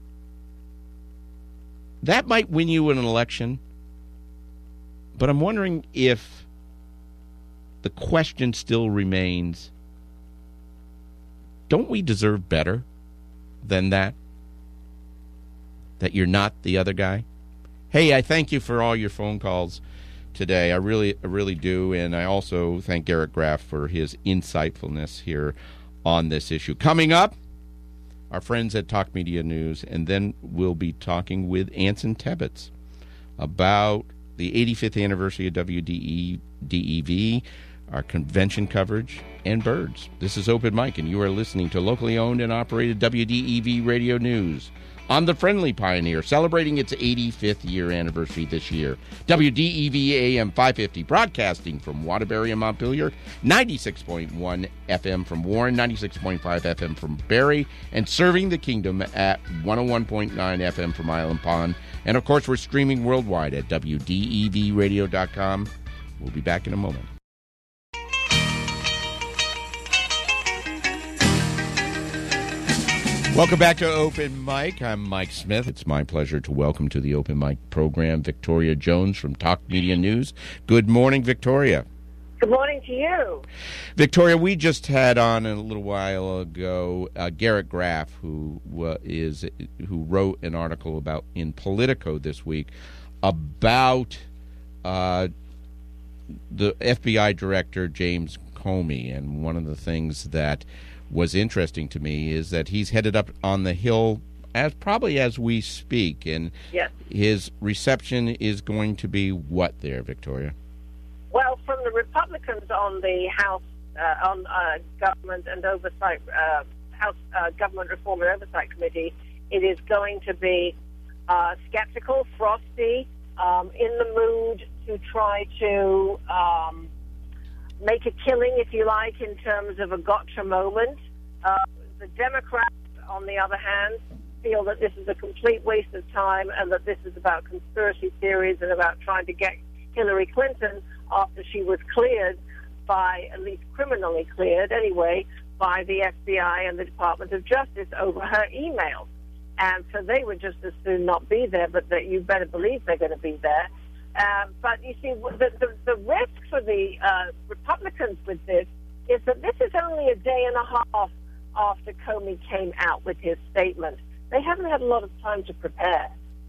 that might win you an election, but I'm wondering if the question still remains, don't we deserve better than that? That you're not the other guy? Hey, I thank you for all your phone calls today. I really do, and I also thank Garrett Graff for his insightfulness here on this issue. Coming up, our friends at Talk Media News, and then we'll be talking with Anson Tebbetts about the 85th anniversary of WDEV, our convention coverage, and birds. This is Open Mic, and you are listening to locally owned and operated WDEV Radio News on the Friendly Pioneer, celebrating its 85th year anniversary this year. WDEV AM 550, broadcasting from Waterbury and Montpelier, 96.1 FM from Warren, 96.5 FM from Barrie, and serving the kingdom at 101.9 FM from Island Pond. And, of course, we're streaming worldwide at WDEVradio.com. We'll be back in a moment. Welcome back to Open Mic. I'm Mike Smith. It's my pleasure to welcome to the Open Mic program Victoria Jones from Talk Media News. Good morning, Victoria. Good morning to you. Victoria, we just had on a little while ago Garrett Graff, who wrote an article about in Politico this week about the FBI Director James Comey, and one of the things that was interesting to me is that he's headed up on the Hill as we speak, and yes, his reception is going to be what there, Victoria? Well, from the Republicans on the House on Government and Oversight House Government Reform and Oversight Committee, it is going to be skeptical, frosty, in the mood to try to make a killing, if you like, in terms of a gotcha moment. The Democrats, on the other hand, feel that this is a complete waste of time and that this is about conspiracy theories and about trying to get Hillary Clinton after she was cleared by, at least criminally cleared anyway, by the FBI and the Department of Justice over her emails. And so they would just as soon not be there, but that you better believe they're going to be there. But you see, the risk for the Republicans with this is that this is only a day and a half after Comey came out with his statement. They haven't had a lot of time to prepare.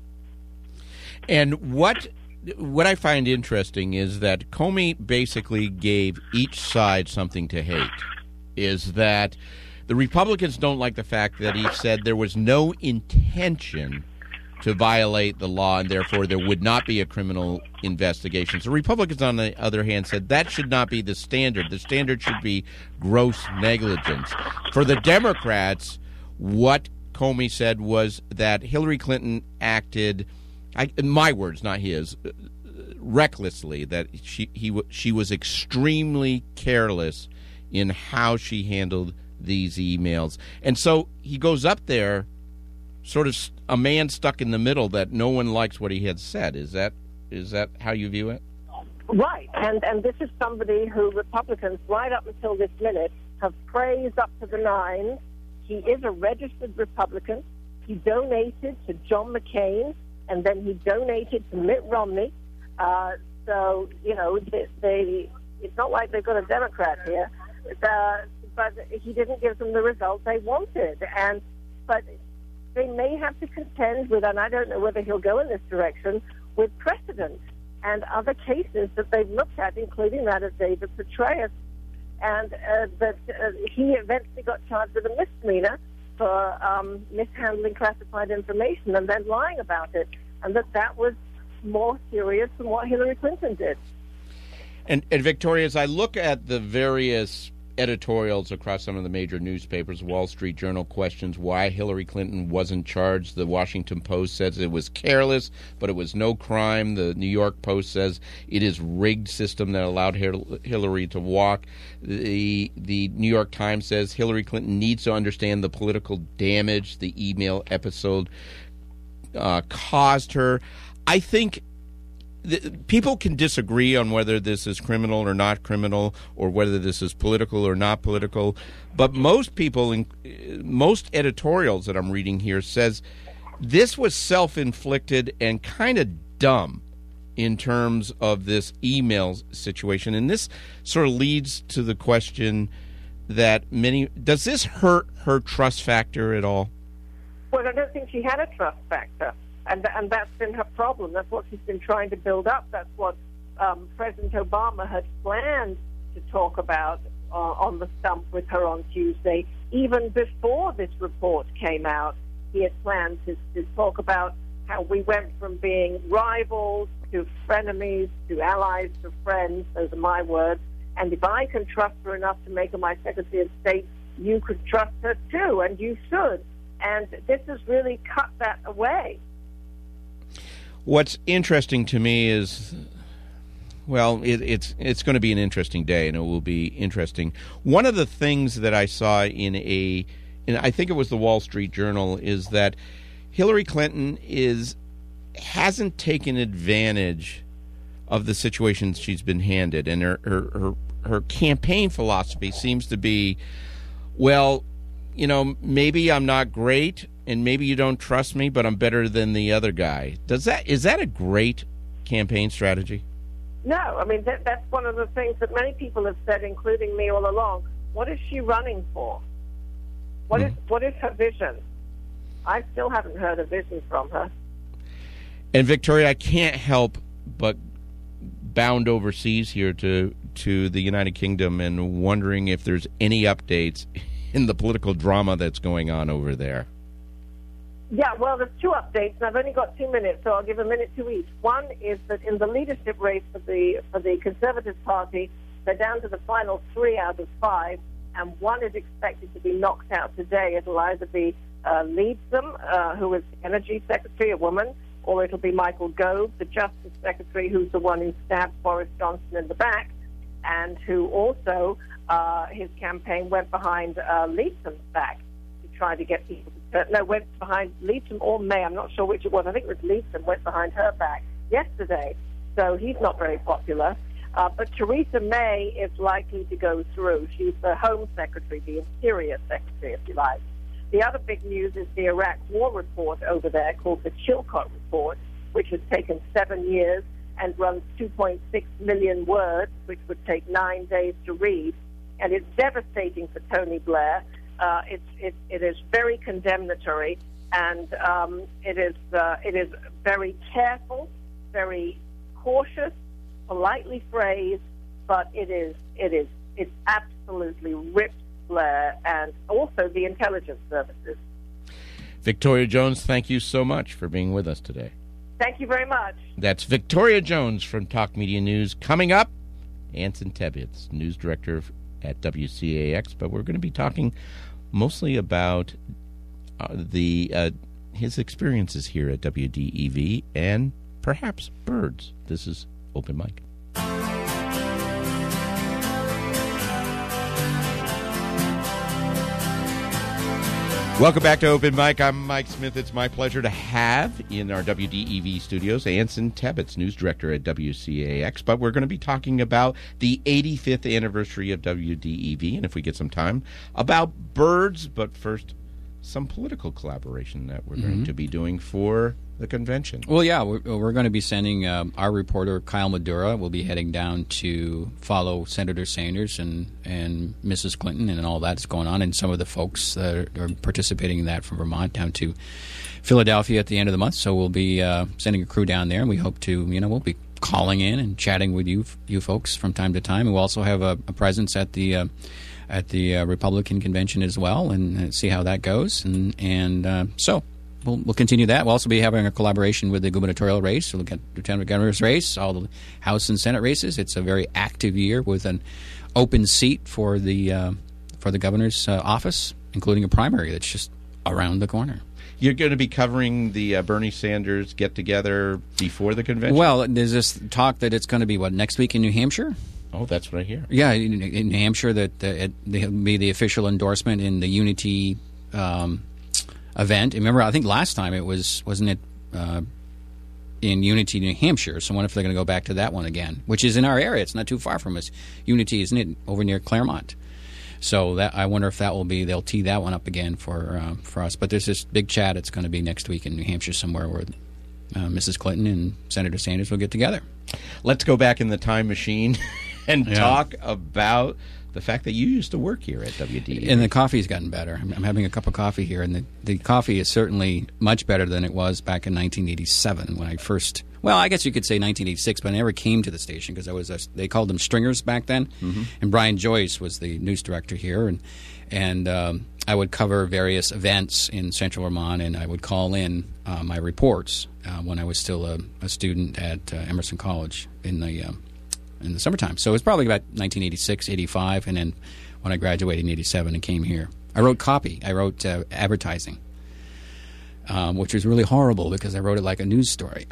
And what I find interesting is that Comey basically gave each side something to hate, is that the Republicans don't like the fact that he said there was no intention to violate the law, and therefore there would not be a criminal investigation. So Republicans, on the other hand, said that should not be the standard. The standard should be gross negligence. For the Democrats, what Comey said was that Hillary Clinton acted, in my words, not his, recklessly, that she was extremely careless in how she handled these emails. And so he goes up there sort of a man stuck in the middle, that no one likes what he had said. Is that how you view it? Right, and this is somebody who Republicans, right up until this minute, have praised up to the nines. He is a registered Republican. He donated to John McCain, and then he donated to Mitt Romney. So, you know, it's not like they've got a Democrat here. But he didn't give them the results they wanted. But they may have to contend with, and I don't know whether he'll go in this direction, with precedent and other cases that they've looked at, including that of David Petraeus, and that he eventually got charged with a misdemeanor for mishandling classified information and then lying about it, and that was more serious than what Hillary Clinton did. And Victoria, as I look at the various editorials across some of the major newspapers, Wall Street Journal questions why Hillary Clinton wasn't charged. The Washington Post says it was careless, but it was no crime. The New York Post says it is rigged system that allowed Hillary to walk. The New York Times says Hillary Clinton needs to understand the political damage the email episode caused her. I think people can disagree on whether this is criminal or not criminal, or whether this is political or not political. But most people, most editorials that I'm reading here, says this was self-inflicted and kind of dumb in terms of this email situation. And this sort of leads to the question that does this hurt her trust factor at all? Well, I don't think she had a trust factor. And that's been her problem. That's what she's been trying to build up. That's what President Obama had planned to talk about on the stump with her on Tuesday. Even before this report came out, he had planned to talk about how we went from being rivals to frenemies to allies to friends. Those are my words. And if I can trust her enough to make her my Secretary of State, you could trust her too, and you should. And this has really cut that away. What's interesting to me is, well, it's going to be an interesting day, and it will be interesting. One of the things that I saw in I think it was the Wall Street Journal, is that Hillary Clinton hasn't taken advantage of the situations she's been handed, and her campaign philosophy seems to be, well, maybe I'm not great, and maybe you don't trust me, but I'm better than the other guy. Is that a great campaign strategy? No, I mean, that's one of the things that many people have said, including me all along. What is she running for? What is her vision? I still haven't heard a vision from her. And Victoria, I can't help but bound overseas here to the United Kingdom and wondering if there's any updates in the political drama that's going on over there. Yeah, well, there's two updates, and I've only got 2 minutes, so I'll give a minute to each. One is that in the leadership race for the Conservative Party, they're down to the final 3 out of 5, and one is expected to be knocked out today. It'll either be Leadsom, who is the Energy Secretary, a woman, or it'll be Michael Gove, the Justice Secretary, who's the one who stabbed Boris Johnson in the back, and who also, his campaign went behind Leadsom's back to try to get people to went behind Leadsom or May. I'm not sure which it was. I think it was Leadsom went behind her back yesterday. So he's not very popular. But Theresa May is likely to go through. She's the Home Secretary, the Interior Secretary, if you like. The other big news is the Iraq War report over there called the Chilcot Report, which has taken 7 years and runs 2.6 million words, which would take 9 days to read. And it's devastating for Tony Blair. It is very condemnatory, and it is very careful, very cautious, politely phrased, but it's absolutely ripped Blair and also the intelligence services. Victoria Jones, thank you so much for being with us today. Thank you very much. That's Victoria Jones from Talk Media News. Coming up, Anson Tebbetts, news director at WCAX, but we're going to be talking mostly about his experiences here at WDEV and perhaps birds. This is Open Mic. Welcome back to Open Mic. I'm Mike Smith. It's my pleasure to have in our WDEV studios Anson Tebbetts, news director at WCAX. But we're going to be talking about the 85th anniversary of WDEV, and if we get some time, about birds. But first, some political collaboration that we're going to be doing for the convention. Well, yeah, we're going to be sending our reporter, Kyle Madura, will be heading down to follow Senator Sanders and Mrs. Clinton and all that's going on, and some of the folks that are participating in that from Vermont down to Philadelphia at the end of the month. So we'll be sending a crew down there, and we hope to, we'll be calling in and chatting with you folks from time to time. And we'll also have a presence at the Republican convention as well, and see how that goes. And so we'll continue that. We'll also be having a collaboration with the gubernatorial race, the lieutenant governor's race, all the House and Senate races. It's a very active year with an open seat for the governor's office, including a primary that's just around the corner. You're going to be covering the Bernie Sanders get-together before the convention? Well, there's this talk that it's going to be, next week in New Hampshire? Oh, that's what I hear. Yeah, in New Hampshire, that there'll be the official endorsement in the Unity event. Remember, I think last time wasn't it in Unity, New Hampshire? So I wonder if they're going to go back to that one again, which is in our area. It's not too far from us. Unity, isn't it, over near Claremont? So I wonder if they'll tee that one up again for us. But there's this big chat. It's going to be next week in New Hampshire somewhere where Mrs. Clinton and Senator Sanders will get together. Let's go back in the time machine and talk about the fact that you used to work here at WDEV. And the coffee's gotten better. I'm having a cup of coffee here, and the coffee is certainly much better than it was back in 1987 when I first... Well, I guess you could say 1986, but I never came to the station because they called them stringers back then. Mm-hmm. And Brian Joyce was the news director here, and I would cover various events in Central Vermont, and I would call in my reports when I was still a student at Emerson College in the summertime. So it was probably about 1986, 85, and then when I graduated in 87 and came here. I wrote copy. I wrote advertising, which was really horrible because I wrote it like a news story.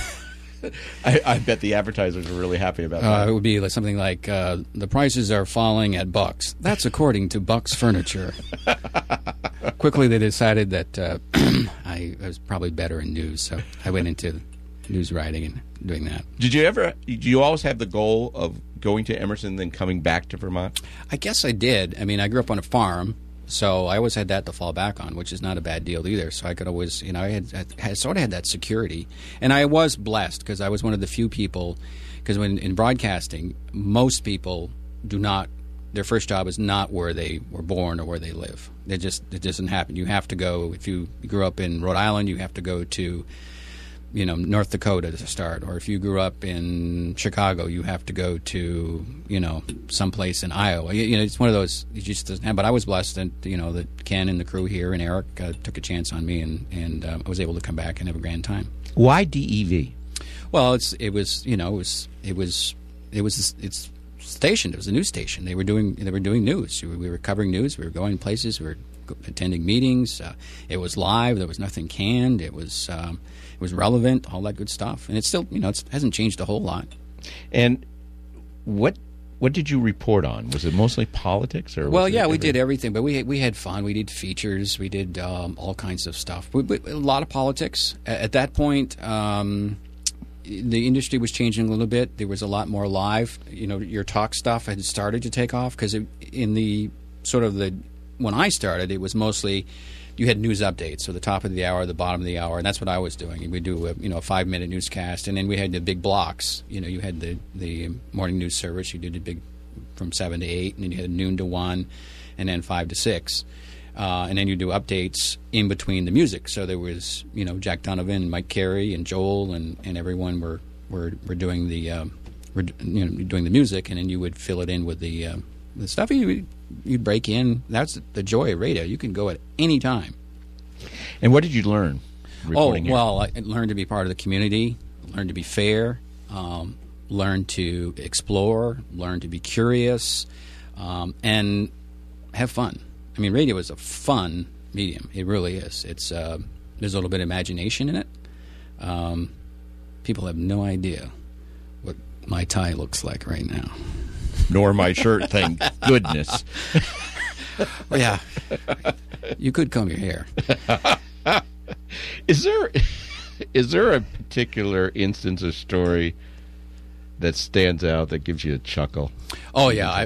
I bet the advertisers were really happy about that. It would be something like, the prices are falling at Buck's. That's according to Buck's Furniture. Quickly they decided that I was probably better in news, so I went into news writing and doing that. Did you always have the goal of going to Emerson and then coming back to Vermont? I guess I did. I mean, I grew up on a farm, so I always had that to fall back on, which is not a bad deal either. So I could always, I sort of had that security. And I was blessed because I was one of the few people, because when in broadcasting, most people do not, their first job is not where they were born or where they live. It doesn't happen. You have to go, if you grew up in Rhode Island, you have to go to North Dakota to start, or if you grew up in Chicago, you have to go to, someplace in Iowa. It's one of those, it just doesn't happen. But I was blessed that, that Ken and the crew here and Eric took a chance on me, and I was able to come back and have a grand time. Why DEV? Well, it's station. It was a news station. They were doing news. We were covering news. We were going places. We were attending meetings. It was live. There was nothing canned. It was relevant. All that good stuff. And it's still, it hasn't changed a whole lot. And what did you report on? Was it mostly politics, or? Well, yeah, we did everything, but we had fun. We did features. We did all kinds of stuff. A lot of politics at that point. The industry was changing a little bit. There was a lot more live. Your talk stuff had started to take off because when I started, it was mostly you had news updates, so the top of the hour, the bottom of the hour, and that's what I was doing. We'd do a 5-minute newscast, and then we had the big blocks. You had the morning news service. You did it big from 7 to 8, and then you had noon to 1, and then 5 to 6. And then you do updates in between the music. So there was, Jack Donovan, Mike Carey, and Joel, and everyone were doing doing the music, and then you would fill it in with the stuff you'd break in. That's the joy of radio. You can go at any time. And what did you learn? Well, I learned to be part of the community, learned to be fair, learned to explore, learned to be curious, and have fun. I mean, radio is a fun medium. It really is. It's there's a little bit of imagination in it. People have no idea what my tie looks like right now. Nor my shirt, thank goodness. Well, yeah. You could comb your hair. Is there a particular instance or story that stands out that gives you a chuckle? Oh, yeah.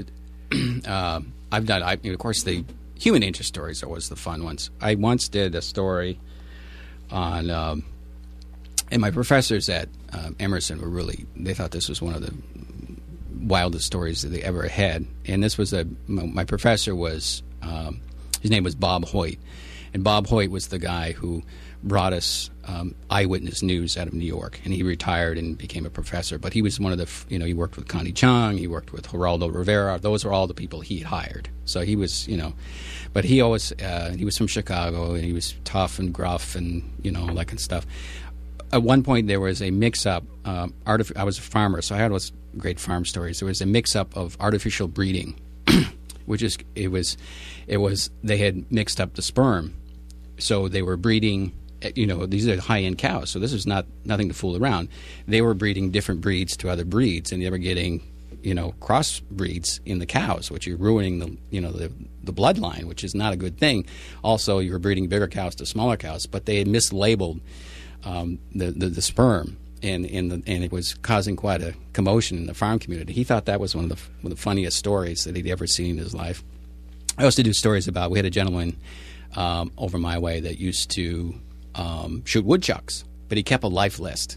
I've done. Of course, the human interest stories are always the fun ones. I once did a story on, and my professors at Emerson were they thought this was one of the wildest stories that they ever had. And this was my professor was, his name was Bob Hoyt, And Bob Hoyt was the guy who brought us Eyewitness News out of New York, and he retired and became a professor. But he was one of the, he worked with Connie Chung, he worked with Geraldo Rivera. Those are all the people he hired. So he was, but he always, he was from Chicago, and he was tough and gruff and, all that kind of stuff. At one point, there was a mix-up. I was a farmer, so I had those great farm stories. There was a mix-up of artificial breeding, which is, they had mixed up the sperm. So they were breeding, these are high-end cows, so this is nothing to fool around. They were breeding different breeds to other breeds, and they were getting, cross breeds in the cows, which you're ruining the bloodline, which is not a good thing. Also, you were breeding bigger cows to smaller cows, but they had mislabeled the sperm, and it was causing quite a commotion in the farm community. He thought that was one of the funniest stories that he'd ever seen in his life. I also do stories about, we had a gentleman over my way that used to shoot woodchucks, but he kept a life list.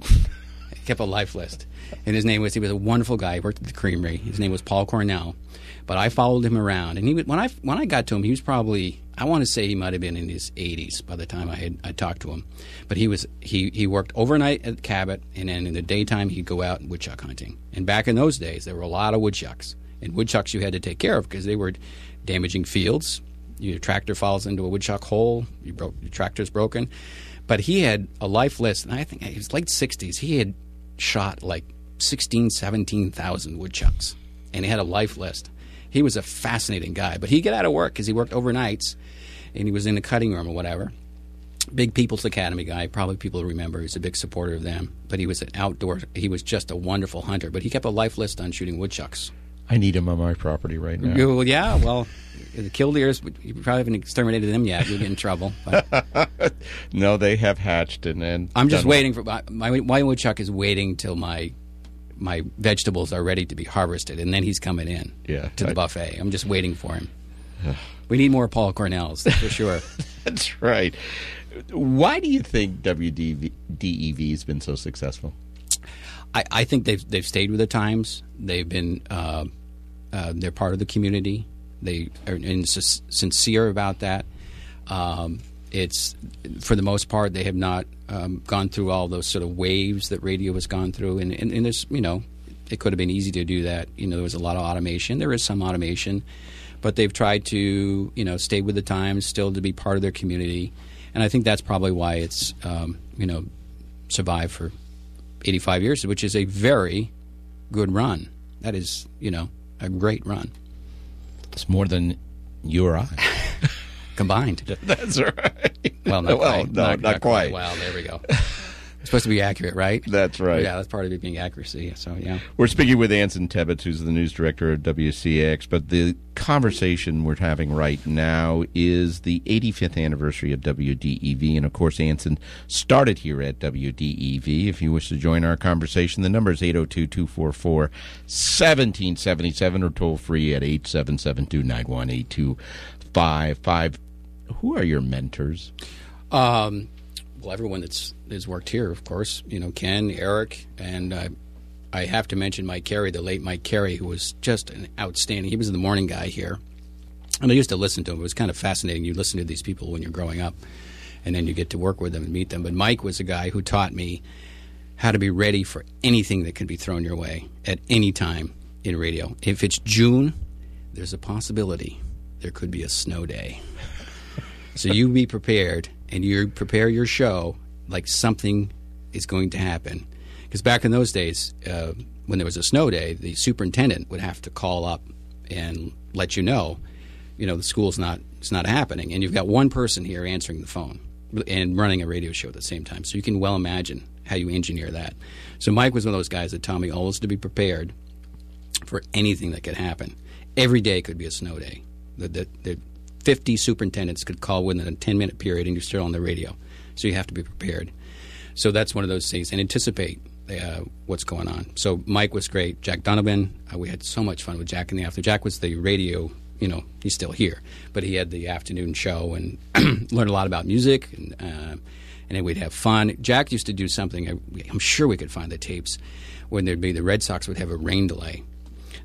And he was a wonderful guy. He worked at the creamery. His name was Paul Cornell. But I followed him around, and when I got to him, he was probably, I want to say he might have been in his 80s by the time I talked to him. But he worked overnight at Cabot, and then in the daytime he'd go out woodchuck hunting. And back in those days, there were a lot of woodchucks, and woodchucks you had to take care of because they were damaging fields. Your tractor falls into a woodchuck hole, your tractor's broken. But he had a life list, and I think it was late 60s. He had shot like 17,000 woodchucks, and he had a life list. He was a fascinating guy, but he'd get out of work because he worked overnights, and he was in the cutting room or whatever. Big People's Academy guy, probably people remember. He's a big supporter of them, but he was he was just a wonderful hunter, but he kept a life list on shooting woodchucks. I need him on my property right now. Well, yeah, the killdeers, you probably haven't exterminated them yet. You'll get in trouble. No, they have hatched, and I'm just waiting for my woodchuck is waiting till my vegetables are ready to be harvested, and then he's coming in to the buffet. I'm just waiting for him. We need more Paul Cornells, for sure. That's right. Why do you think WDEV has been so successful? I think they've stayed with the times. They've been they're part of the community. They are sincere about that. It's for the most part they have not gone through all those sort of waves that radio has gone through, and there's it could have been easy to do that. There was a lot of automation. There is some automation, but they've tried to stay with the times, still to be part of their community, and I think that's probably why it's survived for 85 years, which is a very good run. That is a great run. It's more than you or I combined. That's right. Well, not quite. Well, there we go. It's supposed to be accurate, right? That's right. Yeah, that's part of it being accuracy. So, yeah. We're speaking with Anson Tebbetts, who's the news director of WCAX, but the conversation we're having right now is the 85th anniversary of WDEV, and of course, Anson started here at WDEV. If you wish to join our conversation, the number is 802-244-1777 or toll free at 877-291-8255. Who are your mentors? Well, everyone that's worked here, of course. Ken, Eric, and I have to mention Mike Carey, the late Mike Carey, who was just an outstanding. He was the morning guy here, and I used to listen to him. It was kind of fascinating. You listen to these people when you're growing up, and then you get to work with them and meet them. But Mike was a guy who taught me how to be ready for anything that could be thrown your way at any time in radio. If it's June, there's a possibility there could be a snow day. So you be prepared, and you prepare your show like something is going to happen. Because back in those days, when there was a snow day, the superintendent would have to call up and let you know, the school's it's not happening. And you've got one person here answering the phone and running a radio show at the same time. So you can well imagine how you engineer that. So Mike was one of those guys that taught me always to be prepared for anything that could happen. Every day could be a snow day. The 50 superintendents could call within a 10-minute period, and you're still on the radio. So you have to be prepared. So that's one of those things, and anticipate what's going on. So Mike was great. Jack Donovan, we had so much fun with Jack in the afternoon. Jack was the radio, he's still here, but he had the afternoon show and learned a lot about music, and then we'd have fun. Jack used to do something, I'm sure we could find the tapes, when there'd be the Red Sox would have a rain delay.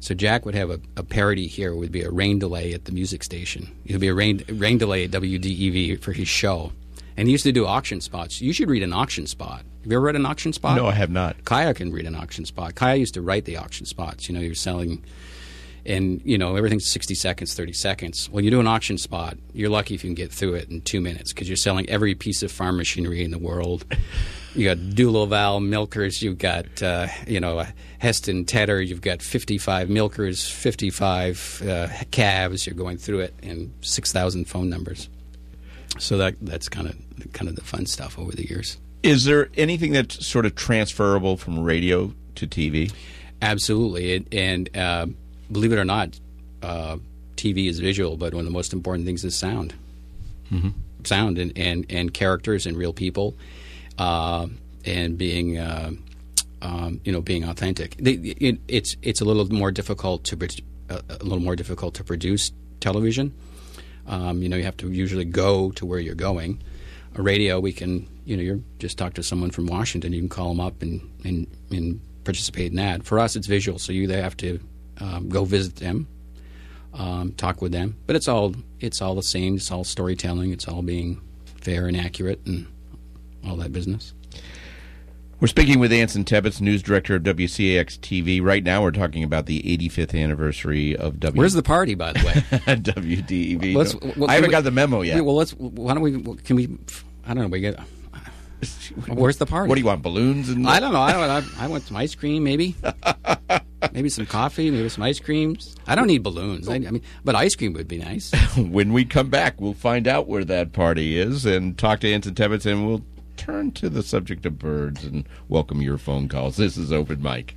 So Jack would have a parody here. It would be a rain delay at the music station. It would be a rain delay at WDEV for his show. And he used to do auction spots. You should read an auction spot. Have you ever read an auction spot? No, I have not. Kaya can read an auction spot. Kaya used to write the auction spots. You're selling, and, everything's 60 seconds, 30 seconds. When you do an auction spot, you're lucky if you can get through it in 2 minutes because you're selling every piece of farm machinery in the world. You got Duloval milkers. You've got, Heston Tedder. You've got 55 milkers, 55 calves. You're going through it, and 6,000 phone numbers. So that's kind of the fun stuff over the years. Is there anything that's sort of transferable from radio to TV? Absolutely, and believe it or not, TV is visual, but one of the most important things is sound. Mm-hmm. Sound and characters and real people, and being being authentic. It's a little more difficult to produce television. You have to usually go to where you're going. A radio, we can, you're just talk to someone from Washington. You can call them up and participate in that. For us, it's visual, so you either have to go visit them, talk with them. But it's all the same. It's all storytelling. It's all being fair and accurate and all that business. We're speaking with Anson Tebbetts, news director of WCAX-TV. Right now we're talking about the 85th anniversary of Where's the party, by the way? WDEV. I haven't got the memo yet. Well, why don't we, can we, I don't know, we get, where's the party? What do you want, balloons? I don't know. I want some ice cream, maybe. Maybe some coffee, maybe some ice creams. I don't need balloons. But ice cream would be nice. When we come back, we'll find out where that party is and talk to Anson Tebbetts, and we'll turn to the subject of birds and welcome your phone calls. This is Open Mic.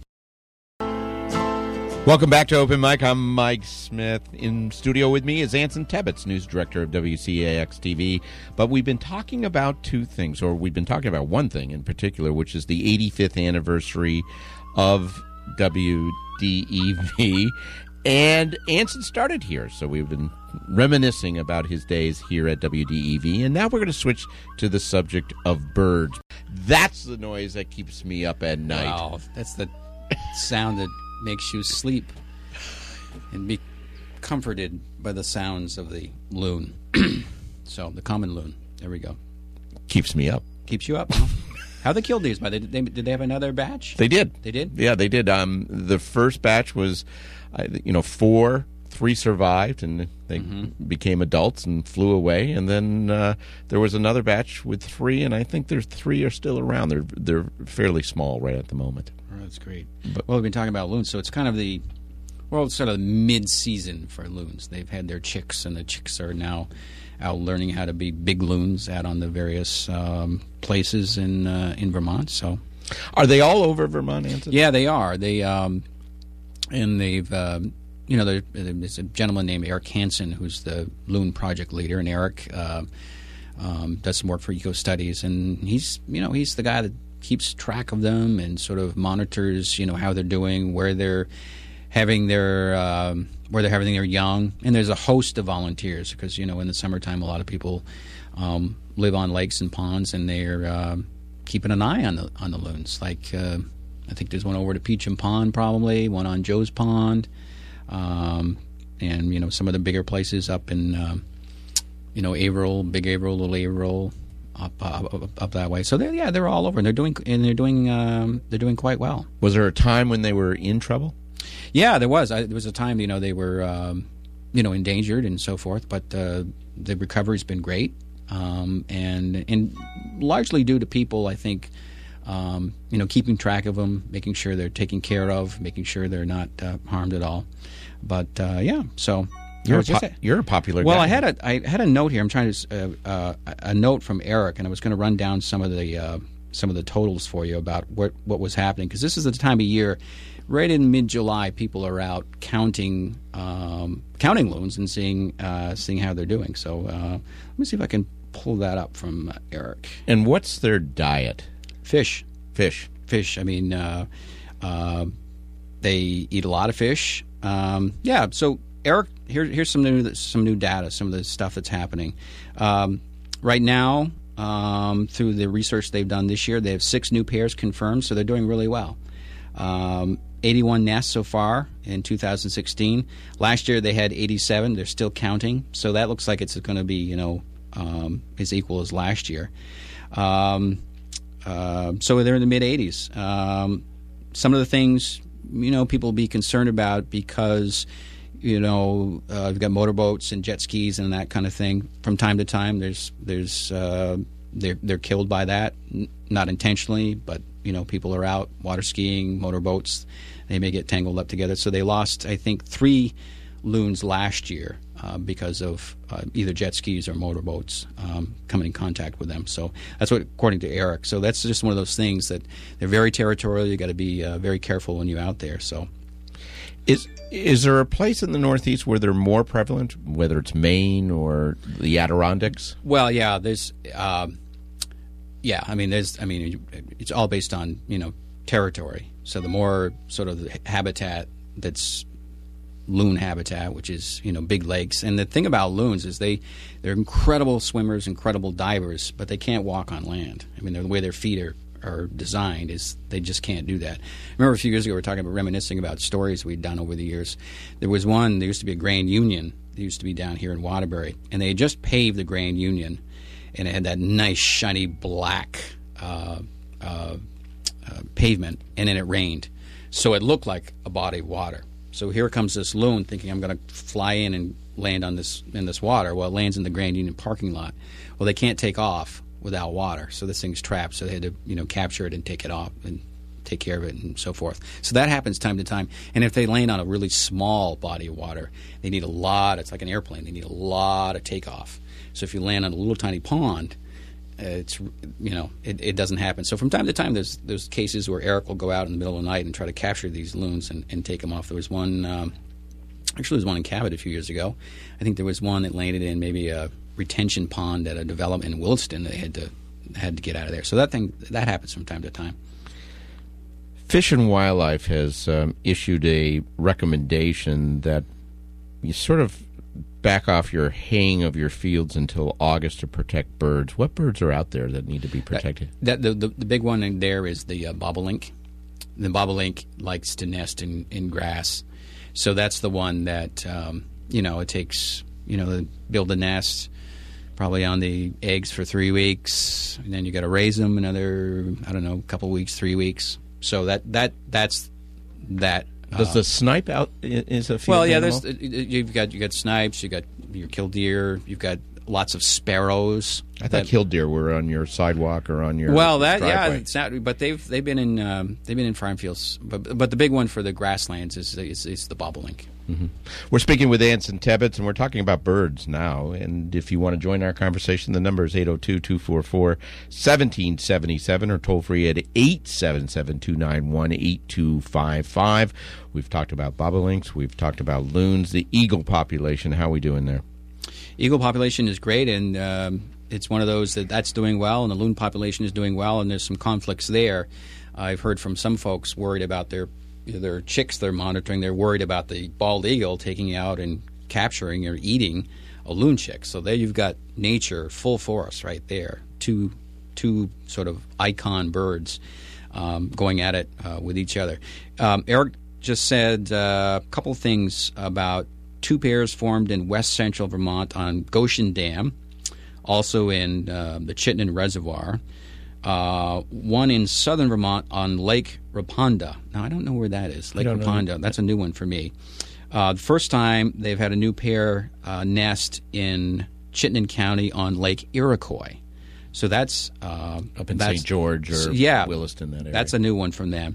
Welcome back to Open Mic. I'm Mike Smith. In studio with me is Anson Tebbetts, news director of WCAX-TV. But we've been talking about two things, or we've been talking about one thing in particular, which is the 85th anniversary of WDEV. And Anson started here, so we've been reminiscing about his days here at WDEV. And now we're going to switch to the subject of birds. That's the noise that keeps me up at night. Wow, that's the sound that makes you sleep and be comforted by the sounds of the loon. So, the common loon. There we go. Keeps me up. Keeps you up, huh? How they killed these? Did they have another batch? They did. They did? Yeah, they did. The first batch was, 4. 3 survived, and they became adults and flew away. And then there was another batch with 3, and I think there's 3 are still around. They're fairly small right at the moment. Oh, that's great. We've been talking about loons, so it's kind of sort of mid-season for loons. They've had their chicks, and the chicks are now out learning how to be big loons out on the various places in Vermont. So, are they all over Vermont, Anson? Yeah, they are. They've there's a gentleman named Eric Hansen who's the loon project leader, and Eric does some work for Eco Studies, and he's the guy that keeps track of them and sort of monitors how they're doing, where they're having their young, and there's a host of volunteers because in the summertime a lot of people live on lakes and ponds, and they're keeping an eye on the loons. Like I think there's one over to Peachum Pond, probably one on Joe's Pond. And some of the bigger places up in Averill, Big Averill, Little Averill, up that way. So they're all over, and they're doing quite well. Was there a time when they were in trouble? Yeah, there was. There was a time they were endangered and so forth, but the recovery's been great, and largely due to people, I think. Keeping track of them, making sure they're taken care of, making sure they're not harmed at all. But so you're a popular guy. Well, I had a note here. I'm trying to a note from Eric, and I was going to run down some of the totals for you about what was happening, because this is the time of year, right in mid-July, people are out counting loons and seeing how they're doing. So let me see if I can pull that up from Eric. And what's their diet? Fish. I mean, they eat a lot of fish. So Eric, here's some new data, some of the stuff that's happening right now. Through the research they've done this year, they have 6 new pairs confirmed, so they're doing really well. 81 nests so far in 2016. Last year they had 87. They're still counting, so that looks like it's going to be as equal as last year. So they're in the mid 80s. Some of the things people will be concerned about because we've got motorboats and jet skis and that kind of thing. From time to time, they're killed by that, not intentionally, but people are out water skiing, motorboats. They may get tangled up together. So they lost, I think, 3 loons last year because of either jet skis or motorboats coming in contact with them. So that's what, according to Eric. So that's just one of those things that they're very territorial. You got to be very careful when you're out there. So, is there a place in the Northeast where they're more prevalent, whether it's Maine or the Adirondacks? Well, yeah, there's. It's all based on territory. So the more sort of the habitat that's loon habitat, which is big lakes. And the thing about loons is they're incredible swimmers, incredible divers, but they can't walk on land. I mean, the way their feet are designed is they just can't do that. I remember a few years ago we were talking about reminiscing about stories we'd done over the years. There used to be a Grand Union that used to be down here in Waterbury, and they had just paved the Grand Union, and it had that nice shiny black pavement, and then it rained, so it looked like a body of water. So here comes this loon thinking, I'm going to fly in and land in this water. Well, it lands in the Grand Union parking lot. Well, they can't take off without water, so this thing's trapped. So they had to capture it and take it off and take care of it and so forth. So that happens time to time. And if they land on a really small body of water, they need a lot. It's like an airplane. They need a lot of takeoff. So if you land on a little tiny pond, it doesn't happen. So from time to time, there's cases where Eric will go out in the middle of the night and try to capture these loons and take them off. There was one, actually, there was one in Cabot a few years ago. I think there was one that landed in maybe a retention pond at a development in Williston. They had to get out of there. So that happens from time to time. Fish and Wildlife has issued a recommendation that you sort of back off your haying of your fields until August to protect birds. What birds are out there that need to be protected? The big one in there is the bobolink. The bobolink likes to nest in grass, so that's the one that it takes to build a nest, probably on the eggs for 3 weeks, and then you got to raise them another couple weeks, 3 weeks. So that's that. Does the snipe out is a field? Well, yeah. animal? You've got snipes. You got your killdeer. You've got lots of sparrows. I thought killdeer were on your sidewalk or on your driveway. It's not. But they've been in farm fields. But the big one for the grasslands is the bobolink. Mm-hmm. We're speaking with Anson Tebbetts, and we're talking about birds now. And if you want to join our conversation, the number is 802-244-1777 or toll free at 877-291-8255. We've talked about bobolinks. We've talked about loons. The eagle population, how are we doing there? Eagle population is great, and it's one of those that's doing well, and the loon population is doing well, and there's some conflicts there. I've heard from some folks worried about their chicks they're monitoring. They're worried about the bald eagle taking out and capturing or eating a loon chick. So there you've got nature full force right there. Two sort of icon birds going at it with each other. Eric just said a couple things about 2 pairs formed in west central Vermont on Goshen Dam, also in the Chittenden Reservoir. One in southern Vermont on Lake Raponda. Now, I don't know where that is. Lake Raponda. That's a new one for me. The first time they've had a new pair nest in Chittenden County on Lake Iroquois. So that's up in St. George or Williston, that area. That's a new one from them.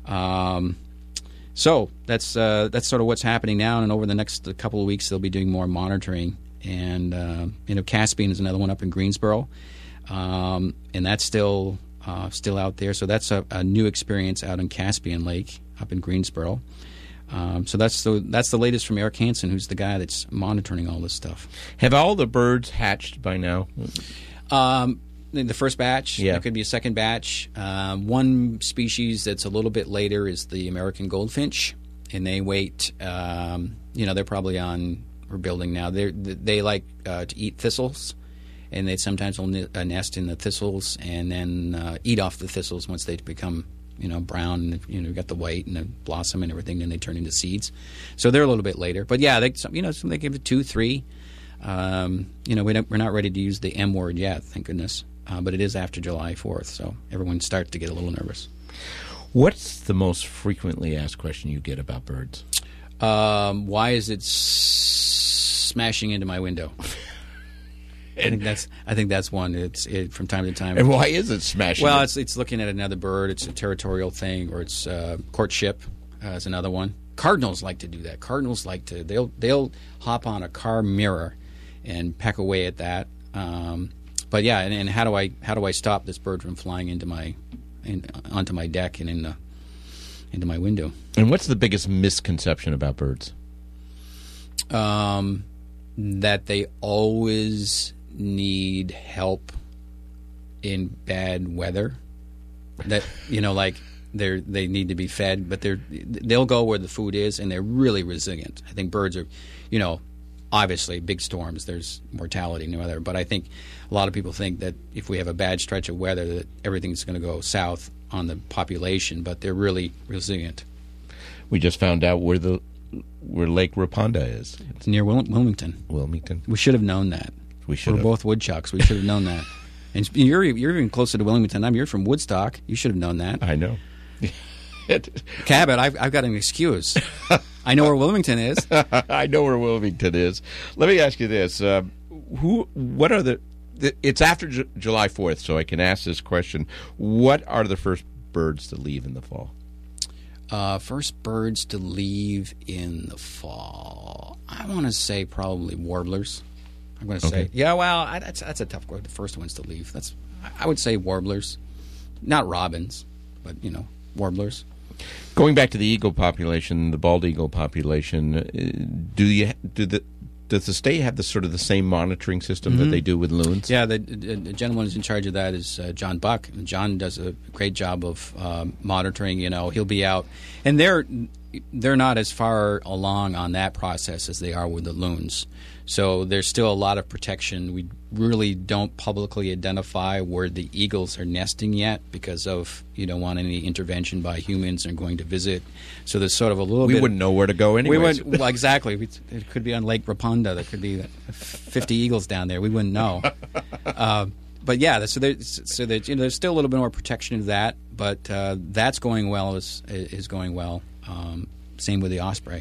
So that's sort of what's happening now, and over the next couple of weeks they'll be doing more monitoring. And Caspian is another one up in Greensboro. And that's still out there. So that's a new experience out in Caspian Lake up in Greensboro. So that's the latest from Eric Hansen, who's the guy that's monitoring all this stuff. Have all the birds hatched by now? The first batch. Yeah. There could be a second batch. One species that's a little bit later is the American goldfinch, and they wait. They're probably on. We're building now. They like to eat thistles. And they sometimes will nest in the thistles and then eat off the thistles once they become brown, and you got the white and the blossom and everything, then they turn into seeds. So they're a little bit later. But yeah, they give it 2, 3. We're not ready to use the M word yet, thank goodness. But it is after July 4th, so everyone starts to get a little nervous. What's the most frequently asked question you get about birds? Why is it smashing into my window? I think that's one. It's from time to time. And why is it smashing? Well, it's looking at another bird. It's a territorial thing, or it's courtship. Is another one. Cardinals like to do that. Cardinals like to they'll hop on a car mirror and peck away at that. But yeah, and how do I stop this bird from flying onto my deck and into my window? And what's the biggest misconception about birds? That they always need help in bad weather. That they need to be fed, but they'll go where the food is, and they're really resilient. I think birds are, obviously big storms, there's mortality in the weather, but I think a lot of people think that if we have a bad stretch of weather that everything's going to go south on the population, but they're really resilient. We just found out where Lake Raponda is. It's near Wilmington. Wilmington. We should have known that. We're both woodchucks. We should have known that. And you're even closer to Wilmington. You're from Woodstock. You should have known that. I know. Cabot, I've got an excuse. I know where Wilmington is. I know where Wilmington is. Let me ask you this: what are it's after July 4th, so I can ask this question. What are the first birds to leave in the fall? First birds to leave in the fall. I want to say probably warblers. I'm going to say, yeah. Well, that's a tough one. The first ones to leave. I would say warblers, not robins, but warblers. Going back to the eagle population, the bald eagle population, does the state have the same monitoring system that they do with loons? Yeah, the gentleman who's in charge of that is John Buck. And John does a great job of monitoring. He'll be out, and they're not as far along on that process as they are with the loons. So there's still a lot of protection. We really don't publicly identify where the eagles are nesting yet because of you don't want any intervention by humans and going to visit. So there's sort of a little bit... We wouldn't know where to go anyways. Well, exactly. It could be on Lake Raponda. There could be 50 eagles down there. We wouldn't know. But yeah, so there's still a little bit more protection of that, but that's going well, is going well. Same with the osprey.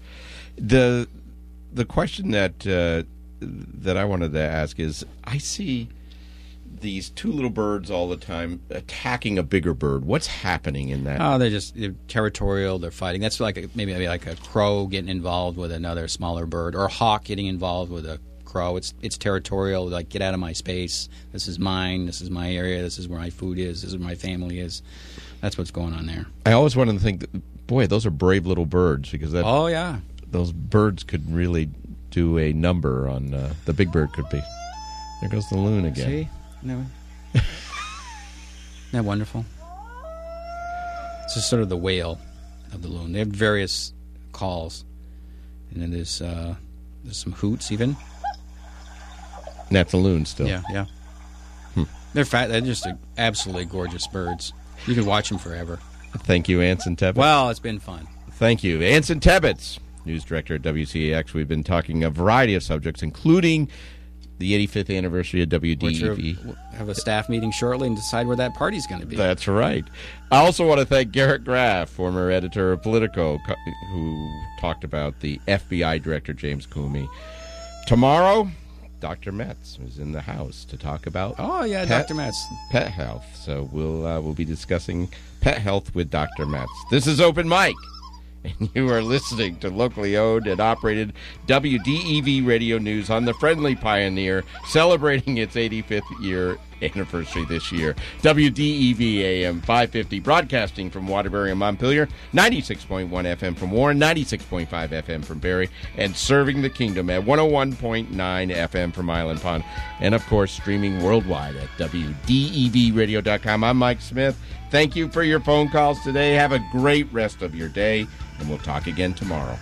The question that I wanted to ask is, I see these two little birds all the time attacking a bigger bird. What's happening in that? Oh, they're territorial. They're fighting. That's maybe like a crow getting involved with another smaller bird, or a hawk getting involved with a crow. It's territorial. Like, get out of my space. This is mine. This is my area. This is where my food is. This is where my family is. That's what's going on there. I always wanted to think that, boy, those are brave little birds, because oh yeah. Those birds could really do a number on the big bird. Could be. There goes the loon again. See? No. Isn't that wonderful? It's just sort of the wail of the loon. They have various calls, and then there's some hoots even. And that's a loon still. Yeah. They're fat. They're just absolutely gorgeous birds. You can watch them forever. Thank you, Anson Tebbets. Well, it's been fun. Thank you, Anson Tebbets, news director at WCAX. We've been talking a variety of subjects, including the 85th anniversary of WDEV. We'll have a staff meeting shortly and decide where that party's going to be. That's right. I also want to thank Garrett Graff, former editor of Politico, who talked about the FBI director, James Comey. Tomorrow, Dr. Metz is in the house to talk about Dr. Metz. Pet health. So we'll be discussing pet health with Dr. Metz. This is Open Mic, and you are listening to locally owned and operated WDEV Radio News on the Friendly Pioneer, celebrating its 85th year anniversary this year. WDEV AM 550, broadcasting from Waterbury and Montpelier, 96.1 FM from Warren, 96.5 FM from Barrie, and serving the kingdom at 101.9 FM from Island Pond, and of course streaming worldwide at WDEVradio.com. I'm Mike Smith. Thank you for your phone calls today. Have a great rest of your day, and we'll talk again tomorrow.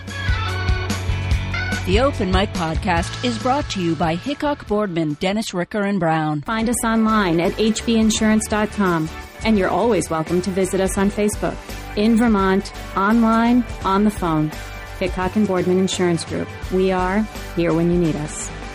The Open Mic Podcast is brought to you by Hickok Boardman, Dennis Ricker, and Brown. Find us online at hbinsurance.com And you're always welcome to visit us on Facebook, in Vermont, online, on the phone. Hickok and Boardman Insurance Group. We are here when you need us.